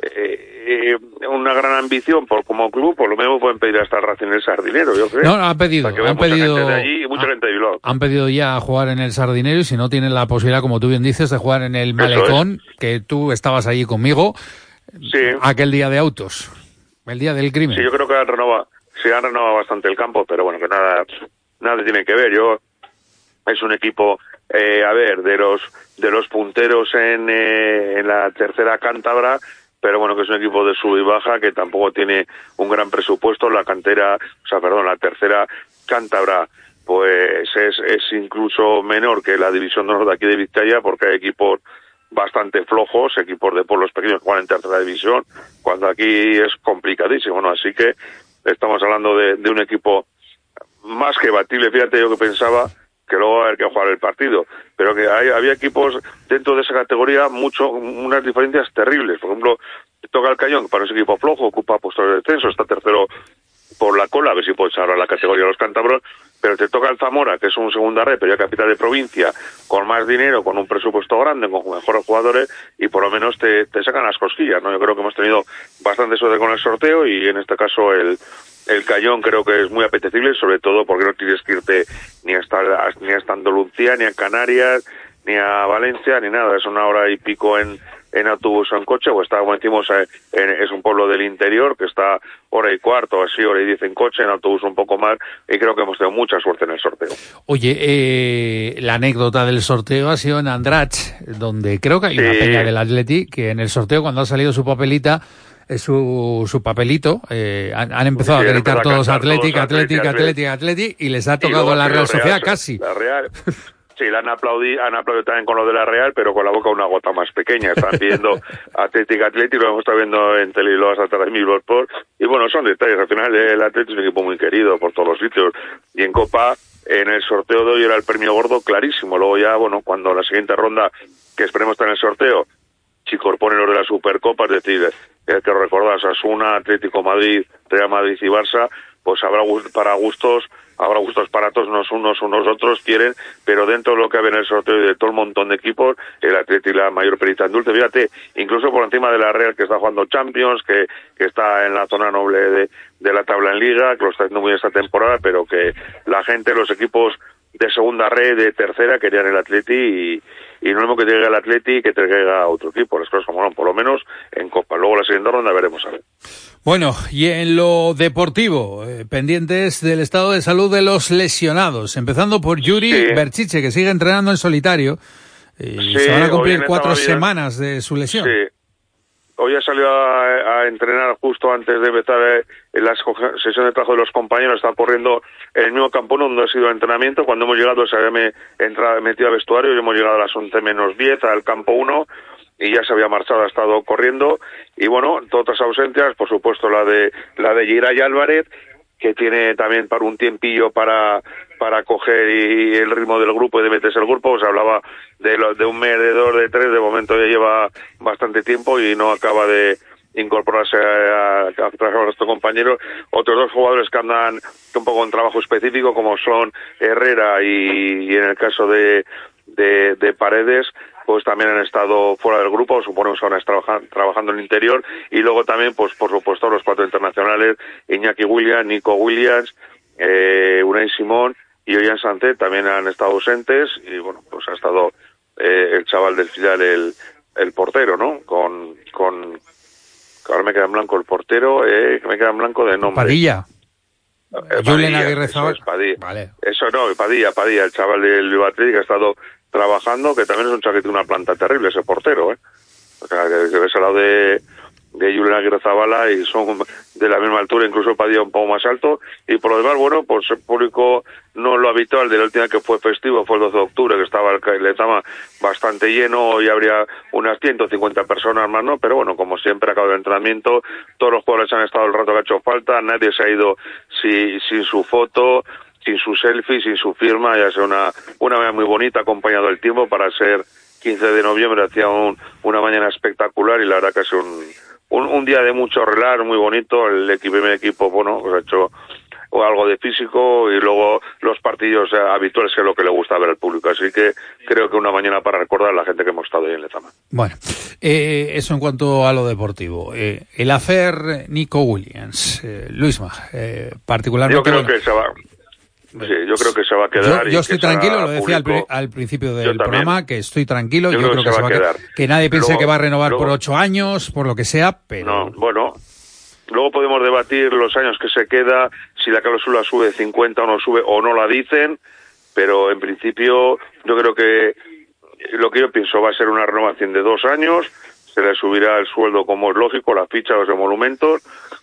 eh, una gran ambición por como club, por lo menos pueden pedir hasta el Racing el Sardinero, yo creo. No, han pedido, han pedido, gente de allí y mucha han, gente de Bilbao. Han pedido ya jugar en el Sardinero y si no tienen la posibilidad, como tú bien dices, de jugar en el malecón, es. que tú estabas allí conmigo, sí. aquel día de autos, el día del crimen. Sí, yo creo que han renovado, sí, han renovado bastante el campo, pero bueno, que nada, nada tiene que ver. Yo, es un equipo, eh, a ver, de los de los punteros en, eh, en la tercera cántabra, pero bueno, que es un equipo de sub y baja que tampoco tiene un gran presupuesto. La cantera, o sea, perdón, la tercera cántabra, pues es, es incluso menor que la división de honor de aquí de Vizcaya, porque hay equipos bastante flojos, equipos de pueblos pequeños que juegan en tercera división, cuando aquí es complicadísimo, ¿no? Así que estamos hablando de, de un equipo más que batible. Fíjate, yo que pensaba que luego va a haber que jugar el partido, pero que hay, había equipos dentro de esa categoría mucho, unas diferencias terribles. Por ejemplo, toca el Cayón, que para ese equipo flojo, ocupa puestos de descenso, está tercero por la cola, a ver si puede salvar la categoría de los cántabros, pero te toca el Zamora, que es un segunda red, pero ya capital de provincia, con más dinero, con un presupuesto grande, con mejores jugadores, y por lo menos te, te sacan las cosquillas, ¿no? Yo creo que hemos tenido bastante suerte con el sorteo, y en este caso el, el Cayón creo que es muy apetecible, sobre todo porque no tienes que irte ni hasta, ni hasta Andalucía, ni a Canarias, ni a Valencia, ni nada, es una hora y pico en en autobús o en coche, o está, como decimos, eh, en, es un pueblo del interior que está hora y cuarto, así, hora y diez en coche, en autobús un poco más, y creo que hemos tenido mucha suerte en el sorteo. Oye, eh, la anécdota del sorteo ha sido en Andratx, donde creo que hay una sí. peña del Atleti, que en el sorteo, cuando ha salido su papelita, eh, su, su papelito, eh, han, han empezado sí, a gritar todos Atlético, Atlético, Atlético, Atlético, y les ha tocado la Real Sociedad casi. La Real... Sí, la han aplaudido, han aplaudido también con lo de la Real, pero con la boca una gota más pequeña. Están pidiendo Atlético, Atlético, lo hemos estado viendo en Teleloas hasta de Bilbao Sport. Y bueno, son detalles. Al final el Atlético es un equipo muy querido por todos los sitios. Y en Copa, en el sorteo de hoy era el premio gordo clarísimo. Luego ya, bueno, cuando la siguiente ronda, que esperemos estar en el sorteo, se incorporen los de la Supercopa, es decir, hay que recordar Osasuna, Atlético Madrid, Real Madrid y Barça, pues habrá para gustos, habrá gustos para todos, unos unos, unos otros quieren, pero dentro de lo que había en el sorteo y de todo el montón de equipos, el Atleti la mayor perita en dulce, fíjate, incluso por encima de la Real que está jugando Champions, que, que está en la zona noble de, de la tabla en Liga, que lo está haciendo muy bien esta temporada, pero que la gente, los equipos de segunda red, de tercera, querían el Atleti y, y no es lo mismo que te llegue el Atleti que te llegue a otro equipo, las cosas como no, por lo menos en Copa. Luego la siguiente ronda veremos a ver. Bueno, y en lo deportivo, eh, pendientes del estado de salud de los lesionados, empezando por Yuri sí. Berchiche, que sigue entrenando en solitario, y sí, se van a cumplir cuatro semanas de su lesión. Sí. Hoy ha salido a, a entrenar justo antes de empezar eh, la sesión de trabajo de los compañeros, está corriendo en el mismo campo donde ha sido el entrenamiento. Cuando hemos llegado se había me, entrado, metido al vestuario y hemos llegado a las once menos diez al campo uno y ya se había marchado, ha estado corriendo. Y bueno, todas las ausencias, por supuesto la de la de Giray Álvarez, que tiene también para un tiempillo para para coger y el ritmo del grupo y de meterse el grupo. Se hablaba de, lo, de un mes, de dos, de tres, de momento ya lleva bastante tiempo y no acaba de incorporarse a, a, a trabajar con nuestro compañero. Otros dos jugadores que andan un poco en trabajo específico, como son Herrera y, y en el caso de, de, de Paredes, pues también han estado fuera del grupo, suponemos que van a estar trabajando, trabajando en el interior, y luego también, pues por supuesto, los cuatro internacionales, Iñaki Williams, Nico Williams, eh, Unai Simón y Ollán Sancet también han estado ausentes, y bueno, pues ha estado eh, el chaval del filial, el, el portero, ¿no? Con, con, ahora me queda en blanco el portero, eh, me queda en blanco de nombre. Padilla. Eh, Padilla, Aguirre eso es Padilla. Vale. Eso no, Padilla, Padilla, el chaval del Bilbao Athletic que ha estado trabajando, que también es un chaval que tiene una planta terrible, ese portero, ¿eh? O sea, que, que ves al lado de, de Julen Aguirre Zabala y son de la misma altura, incluso Padilla un poco más alto, y por lo demás, bueno, pues el público no lo habitual de la última que fue festivo, fue el doce de octubre, que estaba el Lezama bastante lleno y habría unas ciento cincuenta personas más, ¿no? Pero bueno, como siempre, acabado el entrenamiento, todos los jugadores han estado el rato que ha hecho falta, nadie se ha ido sin, sin su foto, sin su selfie, sin su firma, ya sea una una mañana muy bonita, acompañado del tiempo, para ser quince de noviembre, hacía un, una mañana espectacular y la verdad que es un, un, un día de mucho relax, muy bonito. El equipo, el equipo bueno, pues ha hecho algo de físico y luego los partidos eh, habituales, que es lo que le gusta ver al público. Así que creo que una mañana para recordar a la gente que hemos estado ahí en Lezama. Bueno, eh, eso en cuanto a lo deportivo. Eh, el afer Nico Williams, eh, Luisma, eh, particularmente... Yo creo bueno, que se va... Sí, yo creo que se va a quedar. Yo, yo estoy tranquilo, lo decía al, al principio del programa, que estoy tranquilo, yo, yo creo, creo que, que se va a quedar. quedar. Que nadie piense luego, que va a renovar luego, por ocho años, por lo que sea, pero... No, bueno, luego podemos debatir los años que se queda, si la cláusula sube cincuenta o no sube, o no la dicen, pero en principio yo creo que lo que yo pienso va a ser una renovación de dos años, se le subirá el sueldo como es lógico, la ficha, los emolumentos,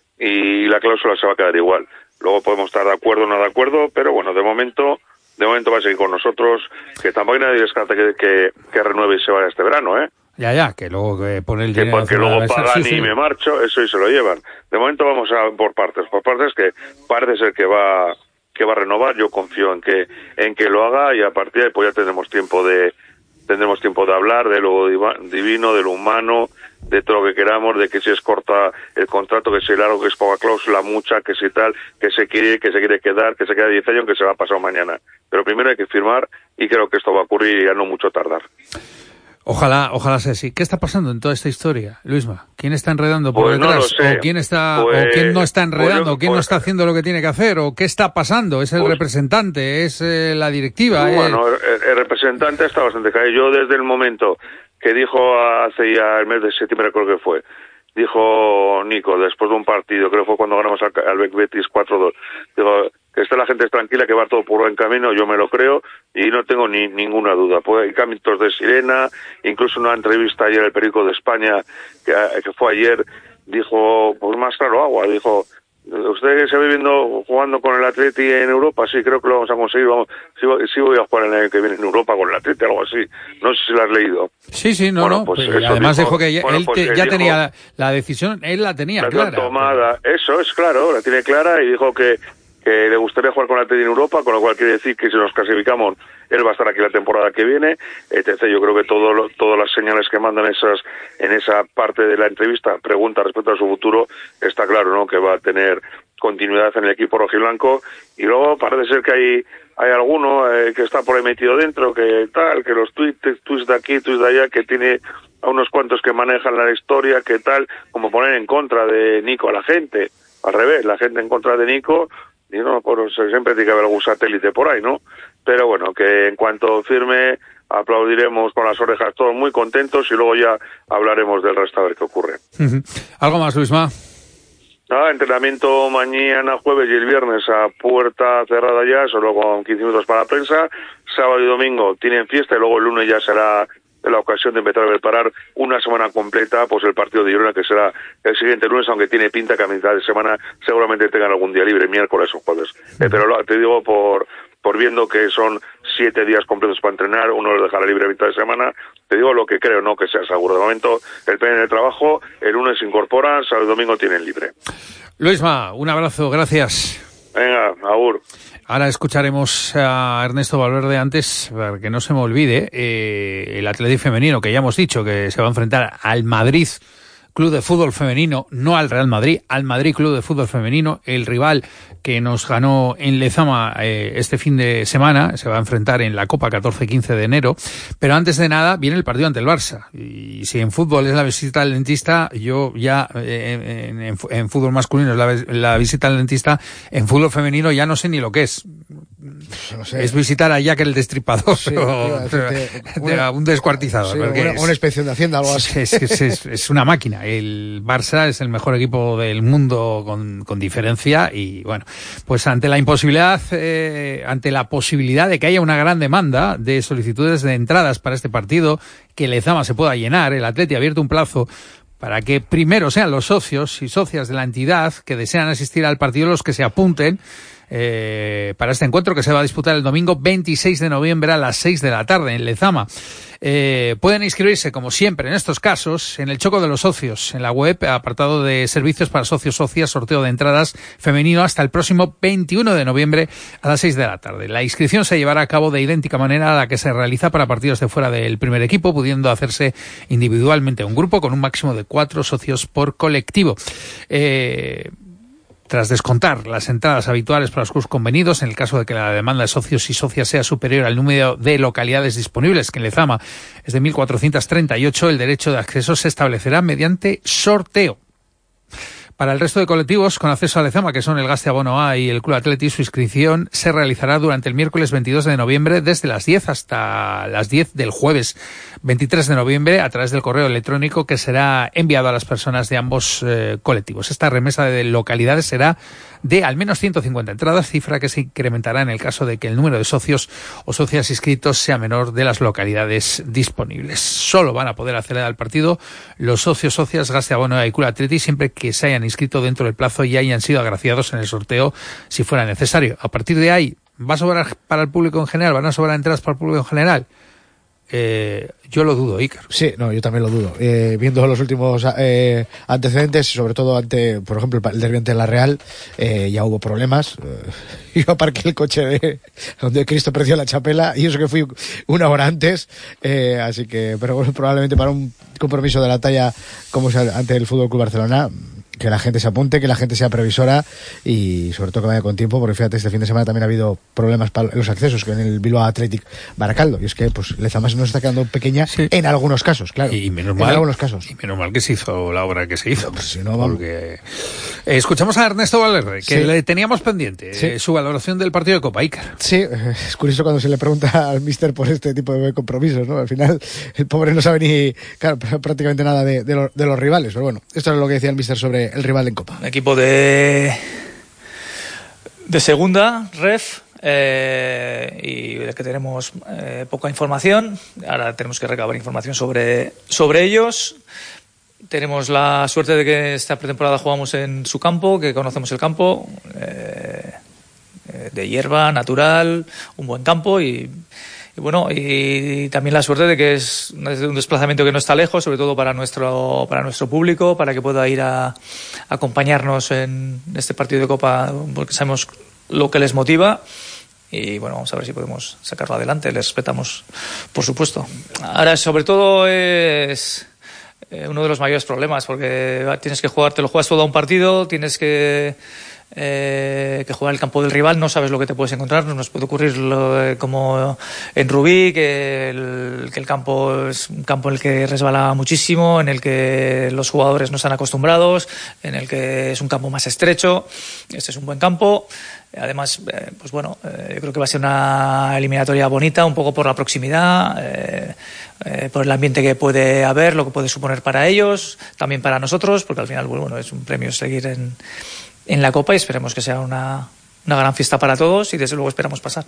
y la cláusula se va a quedar igual. Luego podemos estar de acuerdo o no de acuerdo, pero bueno, de momento de momento va a seguir con nosotros, que tampoco hay nadie descarta que, que, que renueve y se vaya este verano, ¿eh? Ya, ya, que luego que pone el dinero... Que porque luego pagan sí, sí. y me marcho, eso y se lo llevan. De momento vamos a por partes, por partes que parece ser que va que va a renovar, yo confío en que en que lo haga y a partir de ahí pues ya tendremos tiempo de tendremos tiempo de hablar de lo divino, de lo humano, de todo lo que queramos, de que si es corta el contrato, que si es largo, que es poca cláusula, mucha, que si tal, que se quiere, que se quiere quedar, que se queda diez años, que se va a pasar mañana. Pero primero hay que firmar y creo que esto va a ocurrir y ya no mucho tardar. Ojalá, ojalá sea así. ¿Qué está pasando en toda esta historia, Luisma? ¿Quién está enredando por pues detrás? No lo sé. ¿O quién está, pues, o quién no está enredando? pues, ¿O quién pues, no está haciendo lo que tiene que hacer? ¿O qué está pasando? ¿Es el pues, representante? ¿Es eh, la directiva? Bueno, eh? el, el representante está bastante caído. Yo desde el momento que dijo hace ya el mes de septiembre, creo que fue, dijo Nico, después de un partido, creo que fue cuando ganamos al, al Betis cuatro dos, digo, que esté la gente tranquila, que va todo por buen camino, yo me lo creo y no tengo ni ninguna duda. Pues hay caminos de sirena, incluso una entrevista ayer el Periódico de España, que, que fue ayer, dijo, pues más claro agua, dijo, ¿usted que se ve viendo jugando con el Atleti en Europa? Sí, creo que lo vamos a conseguir, vamos, sí, sí voy a jugar el año que viene en Europa con el Atleti, algo así, no sé si lo has leído. Sí, sí, no, bueno, no, pues pues además dijo, dijo que ya, bueno, él, pues te, él ya dijo, tenía la, la decisión, él la tenía la clara. tomada, pero... eso es claro, la tiene clara y dijo que que le gustaría jugar con el Atleti en Europa, con lo cual quiere decir que si nos clasificamos, él va a estar aquí la temporada que viene, etcétera. Yo creo que todo lo, todas las señales que mandan esas en esa parte de la entrevista, pregunta respecto a su futuro, está claro, ¿no? Que va a tener continuidad en el equipo rojiblanco. Y luego parece ser que hay hay alguno eh, que está por ahí metido dentro, que tal, que los tweets, tweets de aquí, tweets de allá, que tiene a unos cuantos que manejan la historia, que tal, como poner en contra de Nico a la gente, al revés, la gente en contra de Nico, y no, pues siempre tiene que haber algún satélite por ahí, ¿no? Pero bueno, que en cuanto firme, aplaudiremos con las orejas, todos muy contentos, y luego ya hablaremos del resto a ver qué ocurre. Uh-huh. ¿Algo más, Luisma? Nada, entrenamiento mañana jueves y el viernes a puerta cerrada ya, solo con quince minutos para la prensa. Sábado y domingo tienen fiesta y luego el lunes ya será la ocasión de empezar a preparar una semana completa, pues el partido de Girona, que será el siguiente lunes, aunque tiene pinta que a mitad de semana seguramente tengan algún día libre, miércoles o jueves. Eh, pero lo, te digo por por viendo que son siete días completos para entrenar, uno los dejará libre a mitad de semana, te digo lo que creo, no que sea seguro. De momento, el P N en el trabajo, el lunes se incorporan, sábado y domingo tienen libre. Luisma, un abrazo, gracias. Venga, agur. Ahora escucharemos a Ernesto Valverde. Antes, para que no se me olvide, eh, el Atlético femenino, que ya hemos dicho que se va a enfrentar al Madrid Club de Fútbol Femenino, no al Real Madrid, al Madrid Club de Fútbol Femenino, el rival que nos ganó en Lezama eh, este fin de semana, se va a enfrentar en la Copa catorce quince de enero, pero antes de nada viene el partido ante el Barça, y si en fútbol es la visita al dentista, yo ya eh, en, en, en fútbol masculino es la, la visita al dentista, en fútbol femenino ya no sé ni lo que es. No sé. Es visitar a Jack el Destripador, sí, o, una, un descuartizador. Sí, una, una inspección de Hacienda, algo así. Es, es, es, es una máquina. El Barça es el mejor equipo del mundo con, con diferencia, y bueno, pues ante la imposibilidad, eh, ante la posibilidad de que haya una gran demanda de solicitudes de entradas para este partido, que Lezama se pueda llenar, el Atleti ha abierto un plazo para que primero sean los socios y socias de la entidad que desean asistir al partido los que se apunten eh, para este encuentro que se va a disputar el domingo veintiséis de noviembre a las seis de la tarde en Lezama. Eh, pueden inscribirse, como siempre en estos casos, en el Choco de los Socios, en la web, apartado de servicios para socios socias, sorteo de entradas femenino hasta el próximo veintiuno de noviembre a las seis de la tarde. La inscripción se llevará a cabo de idéntica manera a la que se realiza para partidos de fuera del primer equipo, pudiendo hacerse individualmente un grupo con un máximo de cuatro socios por colectivo. Eh... Tras descontar las entradas habituales para los clubes convenidos, en el caso de que la demanda de socios y socias sea superior al número de localidades disponibles, que en Lezama es de mil cuatrocientos treinta y ocho, el derecho de acceso se establecerá mediante sorteo. Para el resto de colectivos con acceso a Lezama, que son el Gaste Abono A y el Club Atleti, su inscripción se realizará durante el miércoles veintidós de noviembre desde las diez hasta las diez del jueves veintitrés de noviembre a través del correo electrónico que será enviado a las personas de ambos eh, colectivos. Esta remesa de localidades será de al menos ciento cincuenta entradas, cifra que se incrementará en el caso de que el número de socios o socias inscritos sea menor de las localidades disponibles. Solo van a poder acceder al partido los socios, socias, Gaste Abono y Club Atleti siempre que se hayan inscrito dentro del plazo y hayan sido agraciados en el sorteo si fuera necesario. A partir de ahí, ¿va a sobrar para el público en general? ¿Van a sobrar entradas para el público en general? Eh, yo lo dudo, Iker. Sí, no, yo también lo dudo. Eh, viendo los últimos eh, antecedentes, sobre todo ante, por ejemplo, el derbi ante la Real, eh, ya hubo problemas. Eh, yo aparqué el coche de donde Cristo perdió la chapela y eso que fui una hora antes. Eh, así que, pero bueno, probablemente para un compromiso de la talla como sea ante el Fútbol Club Barcelona, que la gente se apunte, que la gente sea previsora y sobre todo que vaya con tiempo, porque fíjate, este fin de semana también ha habido problemas para los accesos, que en el Bilbao Athletic Baracaldo, y es que pues Lezama se nos está quedando pequeña, sí, en algunos casos, claro. Y menos mal, en algunos casos. Y menos mal que se hizo la obra que se hizo. Pues si no, vamos. Porque... Eh, escuchamos a Ernesto Valverde, que sí, le teníamos pendiente, sí, eh, su valoración del partido de Copa, Iker. Sí, es curioso cuando se le pregunta al míster por este tipo de compromisos, ¿no? Al final el pobre no sabe ni, claro, prácticamente nada de, de, lo, de los rivales, pero bueno, esto es lo que decía el míster sobre el rival en Copa. Equipo de de segunda ref, eh, y de que tenemos eh, poca información. Ahora tenemos que recabar información sobre sobre ellos. Tenemos la suerte de que esta pretemporada jugamos en su campo, que conocemos el campo, eh, de hierba natural, un buen campo y Y bueno, y también la suerte de que es un desplazamiento que no está lejos, sobre todo para nuestro para nuestro público, para que pueda ir a, a acompañarnos en este partido de Copa, porque sabemos lo que les motiva. Y bueno, vamos a ver si podemos sacarlo adelante. Les respetamos, por supuesto. Ahora, sobre todo, es uno de los mayores problemas, porque tienes que jugar, te lo juegas todo a un partido, tienes que eh, que juega en el campo del rival, no sabes lo que te puedes encontrar. Nos puede ocurrir lo, eh, como en Rubí, que el, que el campo es un campo en el que resbala muchísimo, en el que los jugadores no están acostumbrados, en el que es un campo más estrecho. Este es un buen campo. Además, eh, pues bueno, eh, yo creo que va a ser una eliminatoria bonita, un poco por la proximidad, eh, eh, por el ambiente que puede haber, lo que puede suponer para ellos, también para nosotros, porque al final, bueno, es un premio seguir en, en la Copa y esperemos que sea una, una gran fiesta para todos y desde luego esperamos pasar.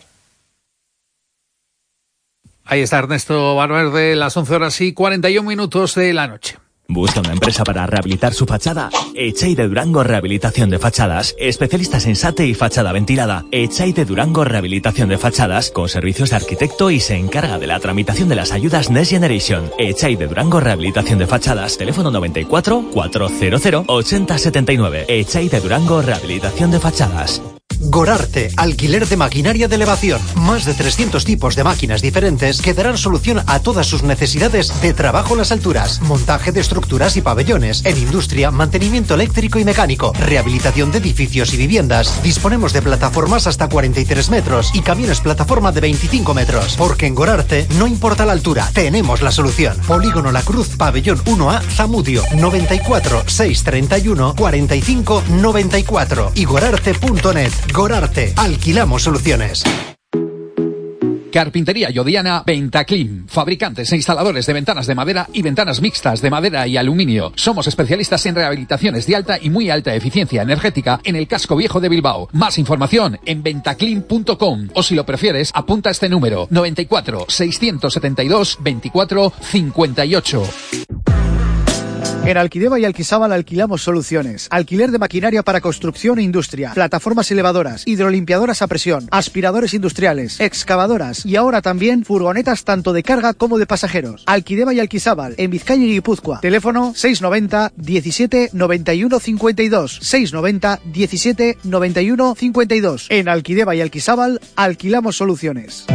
Ahí está Ernesto Valverde, las once horas y cuarenta y un minutos de la noche. ¿Busca una empresa para rehabilitar su fachada? Echai de Durango Rehabilitación de Fachadas. Especialistas en sate y fachada ventilada. Echai de Durango Rehabilitación de Fachadas, con servicios de arquitecto y se encarga de la tramitación de las ayudas Next Generation. Echai de Durango Rehabilitación de Fachadas. Teléfono noventa y cuatro, cuatrocientos, ochenta setenta y nueve. Echai de Durango Rehabilitación de Fachadas. Gorarte, alquiler de maquinaria de elevación. Más de trescientos tipos de máquinas diferentes que darán solución a todas sus necesidades de trabajo en las alturas. Montaje de estructuras y pabellones. En industria, mantenimiento eléctrico y mecánico. Rehabilitación de edificios y viviendas. Disponemos de plataformas hasta cuarenta y tres metros y camiones plataforma de veinticinco metros. Porque en Gorarte no importa la altura, tenemos la solución. Polígono La Cruz, pabellón uno A, Zamudio. noventa y cuatro, seiscientos treinta y uno, cuarenta y cinco noventa y cuatro. Y gorarte punto net. Gorarte, alquilamos soluciones. Carpintería Yodiana Ventaclim, fabricantes e instaladores de ventanas de madera y ventanas mixtas de madera y aluminio. Somos especialistas en rehabilitaciones de alta y muy alta eficiencia energética en el casco viejo de Bilbao. Más información en ventaclim punto com o si lo prefieres, apunta este número: noventa y cuatro, seiscientos setenta y dos, veinticuatro cincuenta y ocho. En Alquideva y Alquizábal alquilamos soluciones. Alquiler de maquinaria para construcción e industria, plataformas elevadoras, hidrolimpiadoras a presión, aspiradores industriales, excavadoras y ahora también furgonetas tanto de carga como de pasajeros. Alquideva y Alquizábal, en Vizcaya y Guipúzcoa. Teléfono seiscientos noventa, diecisiete, noventa y uno cincuenta y dos. seiscientos noventa, diecisiete, noventa y uno cincuenta y dos. En Alquideva y Alquizábal alquilamos soluciones.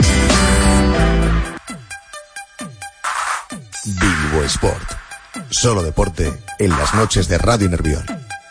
Bilbo Sport. Solo deporte en las noches de Radio Nervión.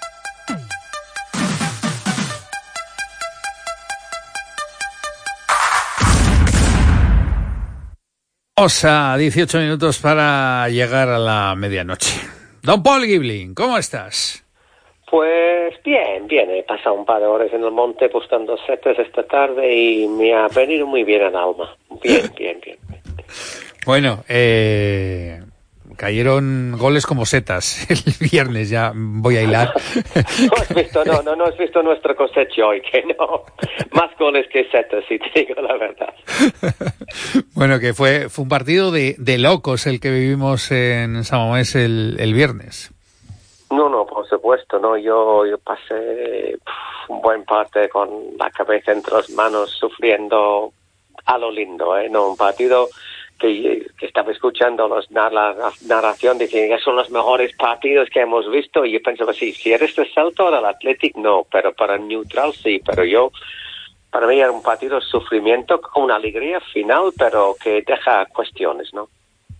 Osa, dieciocho minutos para llegar a la medianoche. Don Paul Giblin, ¿cómo estás? Pues bien, bien, he pasado un par de horas en el monte buscando setas esta tarde y me ha venido muy bien al alma. Bien, bien, bien. Bueno, eh... cayeron goles como setas el viernes, ya voy a hilar. No has visto, no, no, no has visto nuestra cosecha hoy, que no. Más goles que setas, si te digo la verdad. Bueno, que fue fue un partido de, de locos el que vivimos en San Mamés el, el viernes. No, no, por supuesto, no. Yo, yo pasé pff, un buen parte con la cabeza entre las manos, sufriendo a lo lindo, ¿eh? No, un partido Que, que estaba escuchando los, la, la narración diciendo que son los mejores partidos que hemos visto y yo pensaba, sí, si eres de Celta o del Athletic, no, pero para el neutral sí, pero yo, para mí era un partido de sufrimiento con una alegría final, pero que deja cuestiones, ¿no?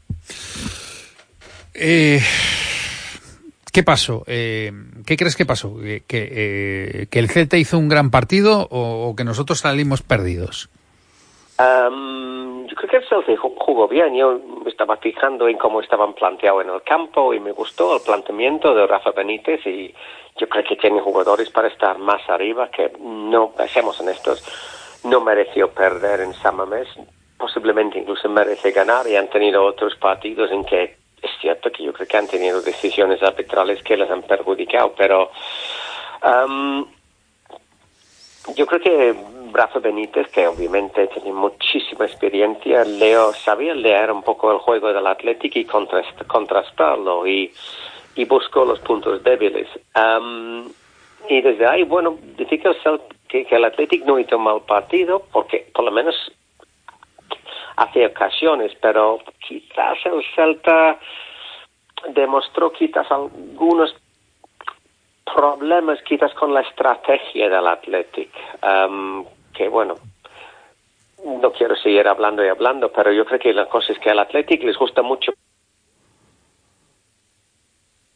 Eh, ¿Qué pasó? Eh, ¿Qué crees que pasó? ¿Que, que, eh, que el Celta hizo un gran partido o, o que nosotros salimos perdidos? Um, yo creo que el Celta jugó bien. Yo me estaba fijando en cómo estaban planteados en el campo y me gustó el planteamiento de Rafa Benítez y yo creo que tiene jugadores para estar más arriba que no, seamos honestos, no mereció perder en San Mamés, posiblemente incluso merece ganar y han tenido otros partidos en que es cierto que yo creo que han tenido decisiones arbitrales que les han perjudicado, pero um, yo creo que Rafa Benítez, que obviamente tiene muchísima experiencia, Leo sabía leer un poco el juego del Athletic y contrast, contrastarlo y, y buscó los puntos débiles. Um, y desde ahí, bueno, decir que el, que, que el Athletic no hizo mal partido, porque por lo menos hacía ocasiones, pero quizás el Celta demostró quizás algunos problemas quizás con la estrategia del Athletic, um, que bueno, no quiero seguir hablando y hablando, pero yo creo que la cosa es que al Athletic les gusta mucho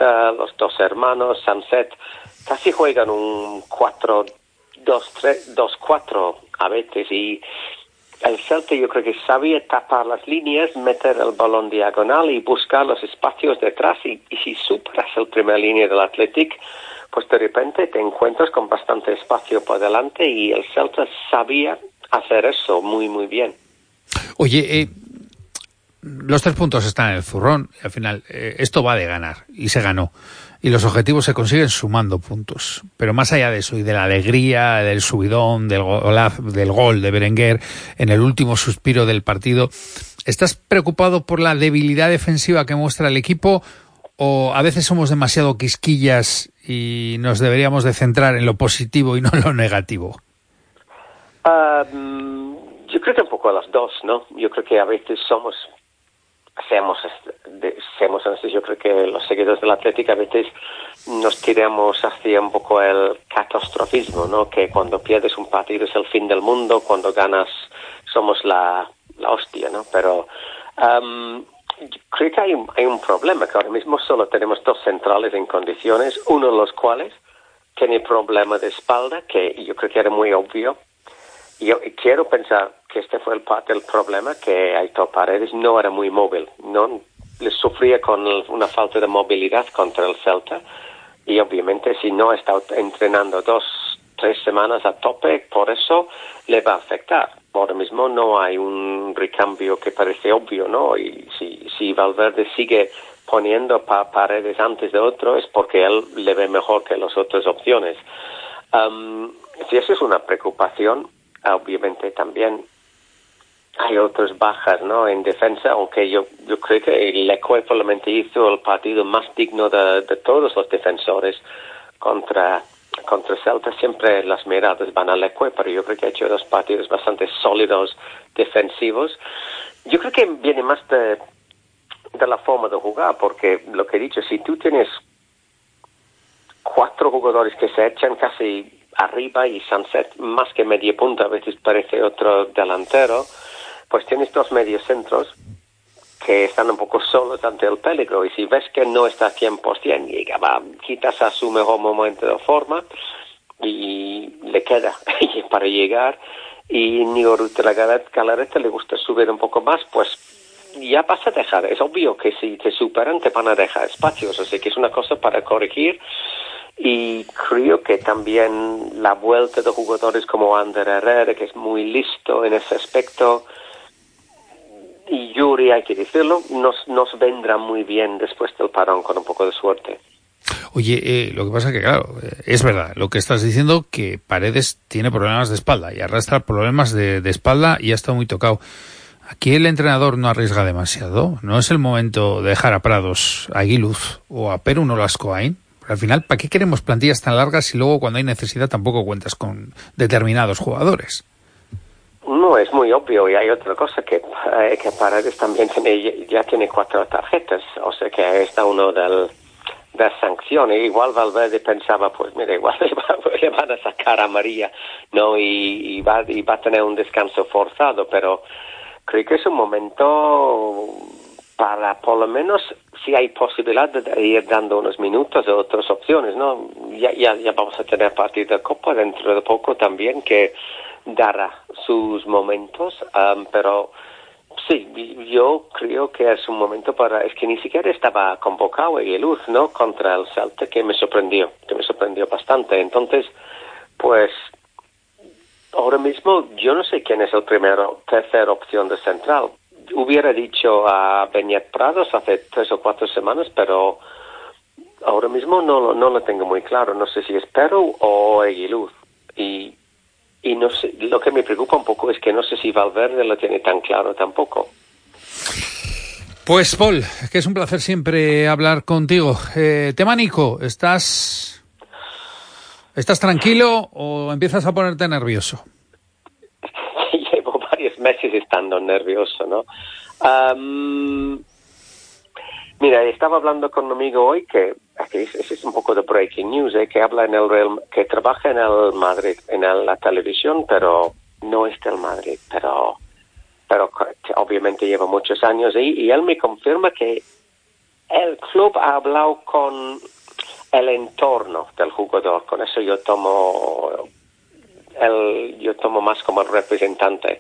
uh, los dos hermanos, Sunset, casi juegan un cuatro dos tres, dos cuatro a veces, y el Celta yo creo que sabía tapar las líneas, meter el balón diagonal y buscar los espacios detrás, y, y si superas el primer línea del Athletic, pues de repente te encuentras con bastante espacio por delante, y el Celta sabía hacer eso muy muy bien. Oye, eh, los tres puntos están en el zurrón, y al final eh, esto va de ganar, y se ganó. Y los objetivos se consiguen sumando puntos. Pero más allá de eso, y de la alegría, del subidón, del gol, del gol de Berenguer en el último suspiro del partido, ¿estás preocupado por la debilidad defensiva que muestra el equipo, o a veces somos demasiado quisquillas y nos deberíamos de centrar en lo positivo y no en lo negativo? Um, yo creo que un poco a las dos, ¿no? Yo creo que a veces somos... Seamos, seamos honestos, yo creo que los seguidores del Atlético a veces nos tiramos hacia un poco el catastrofismo, ¿no? Que cuando pierdes un partido es el fin del mundo, cuando ganas somos la, la hostia, ¿no? Pero um, creo que hay, hay un problema, que ahora mismo solo tenemos dos centrales en condiciones, uno de los cuales tiene problema de espalda, que yo creo que era muy obvio. Yo quiero pensar que este fue el parte del problema, que Aitor Paredes no era muy móvil, no le sufría con una falta de movilidad contra el Celta, y obviamente si no ha estado entrenando dos, tres semanas a tope, por eso le va a afectar. Ahora mismo no hay un recambio que parece obvio, ¿no? Y si, si Valverde sigue poniendo pa Paredes antes de otro, es porque él le ve mejor que las otras opciones. Um, si eso es una preocupación, obviamente también hay otras bajas, ¿no? En defensa, aunque yo yo creo que Leque probablemente hizo el partido más digno de, de todos los defensores contra contra Celta. Siempre las miradas van a Leque, pero yo creo que ha hecho dos partidos bastante sólidos defensivos. Yo creo que viene más de, de la forma de jugar, porque lo que he dicho, si tú tienes cuatro jugadores que se echan casi arriba y Sunset más que media punta, a veces parece otro delantero, pues tienes dos mediocentros que están un poco solos ante el peligro, y si ves que no está cien por ciento, llega, va, quitas a su mejor momento de forma y le queda para llegar, y Nico Galarreta le gusta subir un poco más, pues ya vas a dejar, es obvio que si te superan te van a dejar espacios, o sea que es una cosa para corregir. Y creo que también la vuelta de jugadores como Ander Herrera, que es muy listo en ese aspecto, y Yuri, hay que decirlo, nos, nos vendrá muy bien después del parón con un poco de suerte. Oye, eh, lo que pasa es que, claro, es verdad, lo que estás diciendo, que Paredes tiene problemas de espalda y arrastra problemas de, de espalda y ya está muy tocado. Aquí el entrenador no arriesga demasiado. ¿No es el momento de dejar a Prados, a Aguiluz o a Perú Nolascoain? Al final, ¿para qué queremos plantillas tan largas si luego cuando hay necesidad tampoco cuentas con determinados jugadores? No, es muy obvio, y hay otra cosa, que, eh, que Paredes también tiene, ya tiene cuatro tarjetas, o sea que está uno del, de sanción, y igual Valverde pensaba, pues mira, igual le, va, le van a sacar a María, ¿no? Y, y, va, y va a tener un descanso forzado, pero creo que es un momento para, por lo menos, si hay posibilidad de ir dando unos minutos a otras opciones, ¿no? Ya, ya, ya vamos a tener partido de Copa dentro de poco también, que dará sus momentos, um, pero sí, yo creo que es un momento para, es que ni siquiera estaba convocado Aguiluz, ¿no? Contra el Celta, que me sorprendió, que me sorprendió bastante. Entonces, pues, ahora mismo yo no sé quién es el primero, tercera opción de central. Hubiera dicho a Beñat Prados hace tres o cuatro semanas, pero ahora mismo no, no lo tengo muy claro. No sé si es Perú o Aguiluz. Y Y no sé, lo que me preocupa un poco es que no sé si Valverde lo tiene tan claro tampoco. Pues Paul, es que es un placer siempre hablar contigo. Eh, tema Nico, ¿estás, ¿estás tranquilo o empiezas a ponerte nervioso? Llevo varios meses estando nervioso, ¿no? Um, mira, estaba hablando con un amigo hoy que ese es un poco de breaking news, ¿eh? que habla en el Real, que trabaja en el Madrid, en el, la televisión, pero no es del Madrid, pero pero obviamente lleva muchos años ahí, y él me confirma que el club ha hablado con el entorno del jugador, con eso yo tomo el, yo tomo más como el representante,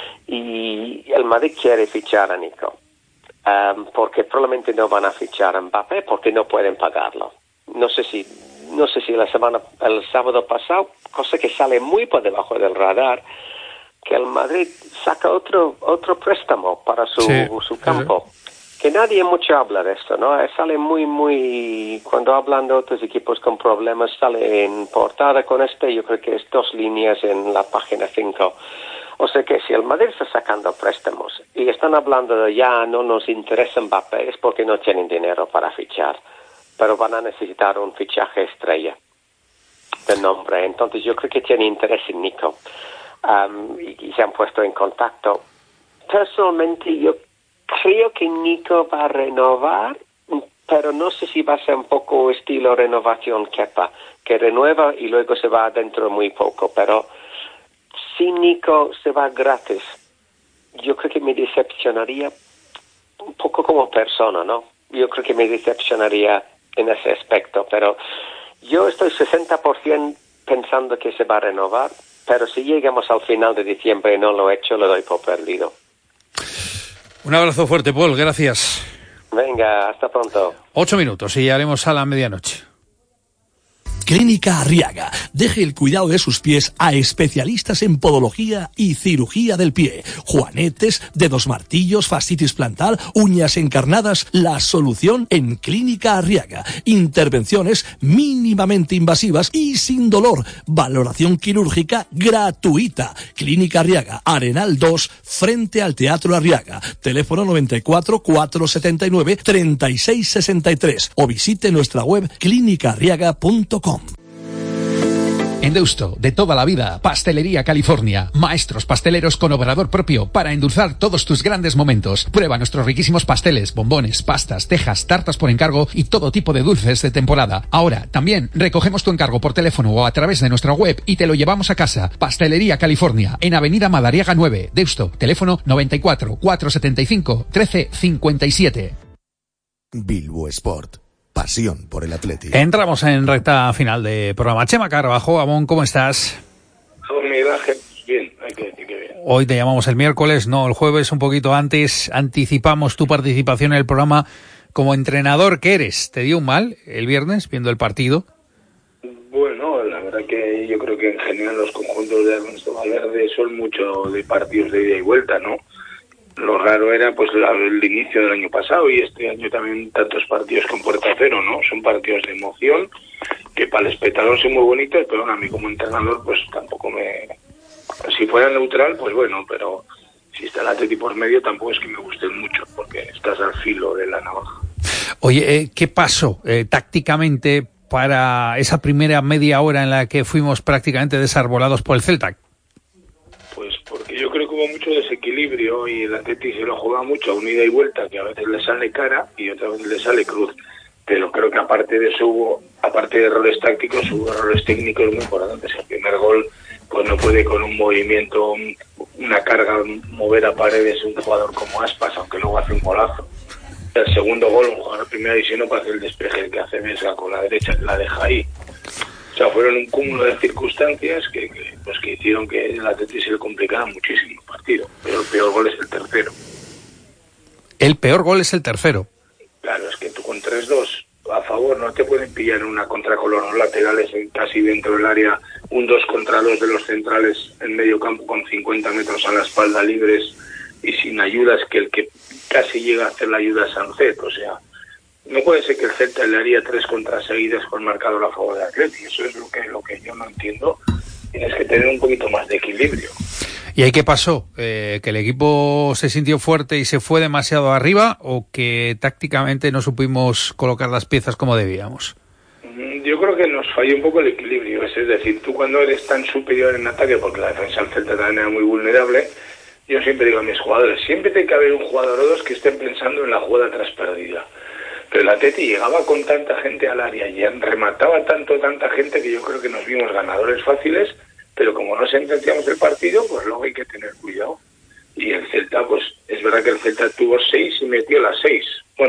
y el Madrid quiere fichar a Nico, um, porque probablemente no van a fichar a Mbappé porque no pueden pagarlo. No sé si, no sé si la semana, el sábado pasado, cosa que sale muy por debajo del radar, que el Madrid saca otro otro préstamo para su, sí, su campo. Sí. Que nadie mucho habla de esto, ¿no? Sale muy, muy... Cuando hablan de otros equipos con problemas, sale en portada con este, yo creo que es dos líneas en la página cinco. O sea que si el Madrid está sacando préstamos y están hablando de ya no nos interesa Mbappé, es porque no tienen dinero para fichar, pero van a necesitar un fichaje estrella de nombre. Entonces yo creo que tiene interés en Nico. Um, y, y se han puesto en contacto. Personalmente yo creo que Nico va a renovar, pero no sé si va a ser un poco estilo renovación Kepa, que renueva y luego se va dentro muy poco, pero si Nico se va gratis, yo creo que me decepcionaría un poco como persona, ¿no? Yo creo que me decepcionaría en ese aspecto, pero yo estoy sesenta por ciento pensando que se va a renovar, pero si llegamos al final de diciembre y no lo he hecho, lo doy por perdido. Un abrazo fuerte, Paul, gracias. Venga, hasta pronto. Ocho minutos y ya haremos a la medianoche. Clínica Arriaga. Deje el cuidado de sus pies a especialistas en podología y cirugía del pie. Juanetes, dedos martillos, fascitis plantar, uñas encarnadas. La solución en Clínica Arriaga. Intervenciones mínimamente invasivas y sin dolor. Valoración quirúrgica gratuita. Clínica Arriaga, Arenal dos, frente al Teatro Arriaga. Teléfono noventa y cuatro, cuatrocientos setenta y nueve, treinta y seis sesenta y tres. O visite nuestra web clínica arriaga punto com. En Deusto, de toda la vida, Pastelería California. Maestros pasteleros con obrador propio para endulzar todos tus grandes momentos. Prueba nuestros riquísimos pasteles, bombones, pastas, tejas, tartas por encargo y todo tipo de dulces de temporada. Ahora, también recogemos tu encargo por teléfono o a través de nuestra web y te lo llevamos a casa. Pastelería California, en Avenida Madariaga nueve, Deusto. Teléfono noventa y cuatro, cuatrocientos setenta y cinco, trece cincuenta y siete. Bilbo Sport. Pasión por el Atlético. Entramos en recta final de programa. Chema Carbajo, Amón, ¿cómo estás? Miguel Ángel, bien, hay que decir que bien. Hoy te llamamos el miércoles, no, el jueves, un poquito antes. Anticipamos tu participación en el programa como entrenador que eres. ¿Te dio un mal el viernes viendo el partido? Bueno, la verdad que yo creo que en general los conjuntos de Ernesto Valverde son mucho de partidos de ida y vuelta, ¿no? Lo raro era pues la, el inicio del año pasado y este año también tantos partidos con puerta cero, ¿no? Son partidos de emoción que para el espectador son muy bonitos, pero a mí como entrenador pues tampoco me... Si fuera neutral, pues bueno, pero si está el Atleti por medio tampoco es que me gusten mucho porque estás al filo de la navaja. Oye, eh, ¿qué pasó eh, tácticamente para esa primera media hora en la que fuimos prácticamente desarbolados por el Celta? Pues porque yo creo que hubo mucho desequilibrio y el Atleti se lo juega mucho a un ida y vuelta que a veces le sale cara y otras veces le sale cruz. Pero creo que aparte de eso hubo, aparte de errores tácticos, hubo errores técnicos muy importantes. El primer gol, pues no puede con un movimiento, una carga, mover a Paredes un jugador como Aspas, aunque luego hace un golazo. El segundo gol, un jugador de primera división no para hacer el despeje que hace Vesga con la derecha, que la deja ahí. O sea, fueron un cúmulo de circunstancias que, que, pues, que hicieron que el Atleti se le complicara muchísimo el partido. Pero el peor gol es el tercero. El peor gol es el tercero. Claro, es que tú con tres dos a favor no te pueden pillar una contra con los laterales en, casi dentro del área, un dos contra dos de los centrales en medio campo con cincuenta metros a la espalda libres y sin ayudas, que el que casi llega a hacer la ayuda es Sancet. O sea, no puede ser que el Celta le haría tres contras seguidas con marcador a favor del Atleti. Eso es lo que lo que yo no entiendo. Tienes que tener un poquito más de equilibrio. ¿Y ahí qué pasó? Eh, ¿Que el equipo se sintió fuerte y se fue demasiado arriba o que tácticamente no supimos colocar las piezas como debíamos? Yo creo que nos falló un poco el equilibrio. Es decir, tú cuando eres tan superior en ataque, porque la defensa del Celta también era muy vulnerable, yo siempre digo a mis jugadores, siempre tiene que haber un jugador o dos que estén pensando en la jugada tras perdida. Pero el Atleti llegaba con tanta gente al área y remataba tanto, tanta gente que yo creo que nos vimos ganadores fáciles, pero como no sentenciamos el partido, pues luego hay que tener cuidado. Y el Celta, pues es verdad que el Celta tuvo seis y metió las seis. Bueno,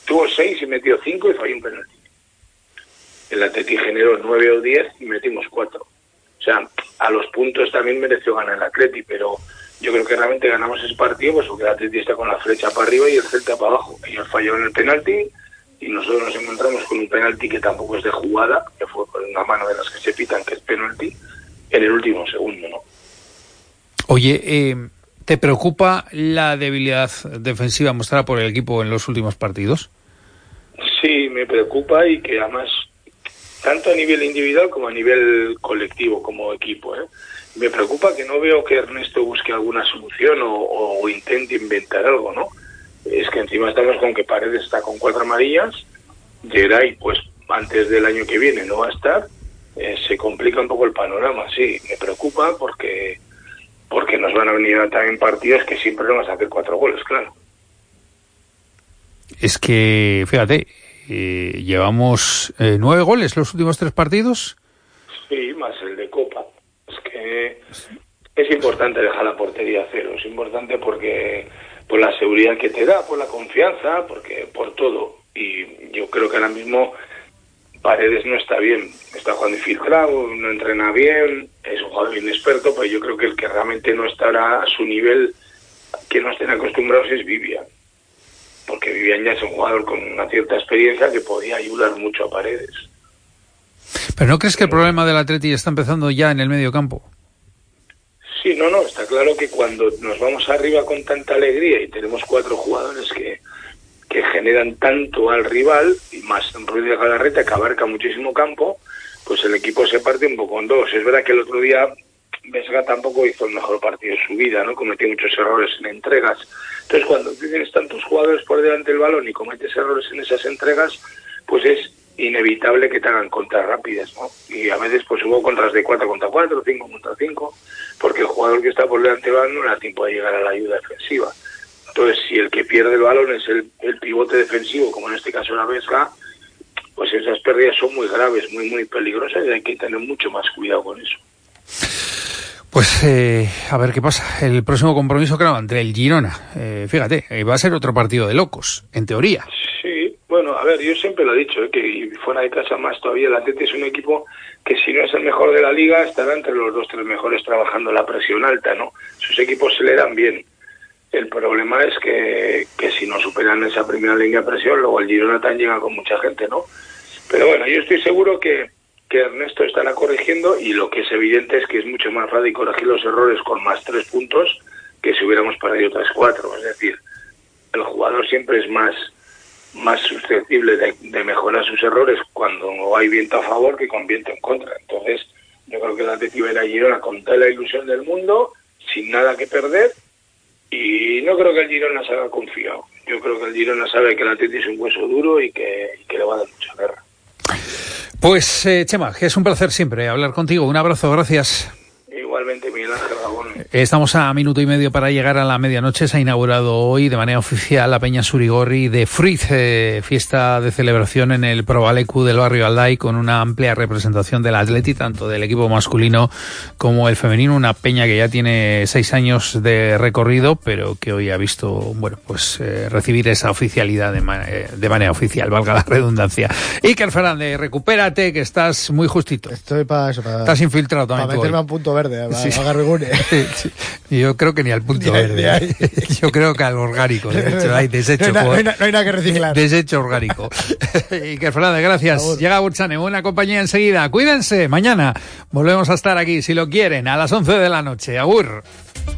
tuvo seis y metió cinco y falló un penalti. El Atleti generó nueve o diez y metimos cuatro. O sea, a los puntos también mereció ganar el Atleti, pero yo creo que realmente ganamos ese partido pues porque el Atleti está con la flecha para arriba y el Celta para abajo. Ellos fallaron el penalti y nosotros nos encontramos con un penalti que tampoco es de jugada, que fue con una mano de las que se pitan, que es penalti, en el último segundo, ¿no? Oye, eh, ¿te preocupa la debilidad defensiva mostrada por el equipo en los últimos partidos? Sí, me preocupa y que además, tanto a nivel individual como a nivel colectivo, como equipo, ¿eh? Me preocupa que no veo que Ernesto busque alguna solución o, o intente inventar algo, ¿no? Es que encima estamos con que Paredes está con cuatro amarillas, Geray, pues antes del año que viene no va a estar, eh, se complica un poco el panorama, sí, me preocupa porque porque nos van a venir también partidos que siempre nos van a hacer cuatro goles, claro. Es que, fíjate, eh, llevamos eh, nueve goles los últimos tres partidos. Sí, más el de Copa. Es que es importante dejar la portería a cero, es importante porque por la seguridad que te da, por la confianza, porque por todo. Y yo creo que ahora mismo Paredes no está bien, está jugando infiltrado, no entrena bien, es un jugador inexperto, pero yo creo que el que realmente no estará a su nivel, que no estén acostumbrados, es Vivian. Porque Vivian ya es un jugador con una cierta experiencia que podría ayudar mucho a Paredes. ¿Pero no crees que el problema del Atleti está empezando ya en el medio campo? Sí, no, no, está claro que cuando nos vamos arriba con tanta alegría y tenemos cuatro jugadores que, que generan tanto al rival, y más Ruiz de Galarreta, que abarca muchísimo campo, pues el equipo se parte un poco en dos. Es verdad que el otro día Vesga tampoco hizo el mejor partido de su vida, ¿no? Cometió muchos errores en entregas. Entonces, cuando tienes tantos jugadores por delante del balón y cometes errores en esas entregas, pues es inevitable que te hagan contras rápidas, ¿no? Y a veces pues hubo contras de cuatro contra cuatro, cinco contra cinco, porque el jugador que está por delante del balón no le da tiempo de llegar a la ayuda defensiva. Entonces, si el que pierde el balón es el, el pivote defensivo, como en este caso la Vesga, pues esas pérdidas son muy graves, muy, muy peligrosas y hay que tener mucho más cuidado con eso. Pues eh, a ver qué pasa. El próximo compromiso, claro, entre el Girona. Eh, fíjate, eh, va a ser otro partido de locos, en teoría. Sí, bueno, a ver, yo siempre lo he dicho, ¿eh? Que fuera de casa más todavía, el Atleti es un equipo que si no es el mejor de la liga, estará entre los dos, tres mejores trabajando la presión alta, ¿no? Sus equipos se le dan bien. El problema es que, que si no superan esa primera línea de presión, luego el Girona también llega con mucha gente, ¿no? Pero bueno, yo estoy seguro que que Ernesto estará corrigiendo y lo que es evidente es que es mucho más fácil corregir los errores con más tres puntos que si hubiéramos perdido tres cuatro. Es decir, el jugador siempre es más más susceptible de, de mejorar sus errores cuando hay viento a favor que con viento en contra. Entonces, yo creo que el Atleti va a ir a Girona con toda la ilusión del mundo, sin nada que perder, y no creo que el Girona se haga confiado. Yo creo que el Girona sabe que el Atleti es un hueso duro y que, y que le va a dar mucha guerra. Pues, eh, Chema, que es un placer siempre hablar contigo. Un abrazo, gracias. Igualmente, Miguel Ángel Gabón. Estamos a minuto y medio para llegar a la medianoche. Se ha inaugurado hoy de manera oficial la Peña Surigorri de Fruiz, eh, fiesta de celebración en el Probalecu del barrio Alday, con una amplia representación del Atleti, tanto del equipo masculino como el femenino. Una peña que ya tiene seis años de recorrido, pero que hoy ha visto, bueno, pues eh, recibir esa oficialidad de, ma eh, de manera oficial, valga la redundancia. Iker Fernández, recupérate, que estás muy justito. Estoy para eso, para... Estás infiltrado también. Para meterme a un punto verde, a, sí. a Garrigune. Sí, sí. Yo creo que ni al punto ni hay, verde. ni hay. Yo creo que al orgánico. De hecho, hay desecho. No hay, no hay, no hay nada que reciclar. Desecho orgánico. Iker Fernández, gracias. Agur. Llega Burchane, buena compañía enseguida. Cuídense. Mañana volvemos a estar aquí, si lo quieren, a las once de la noche. Agur.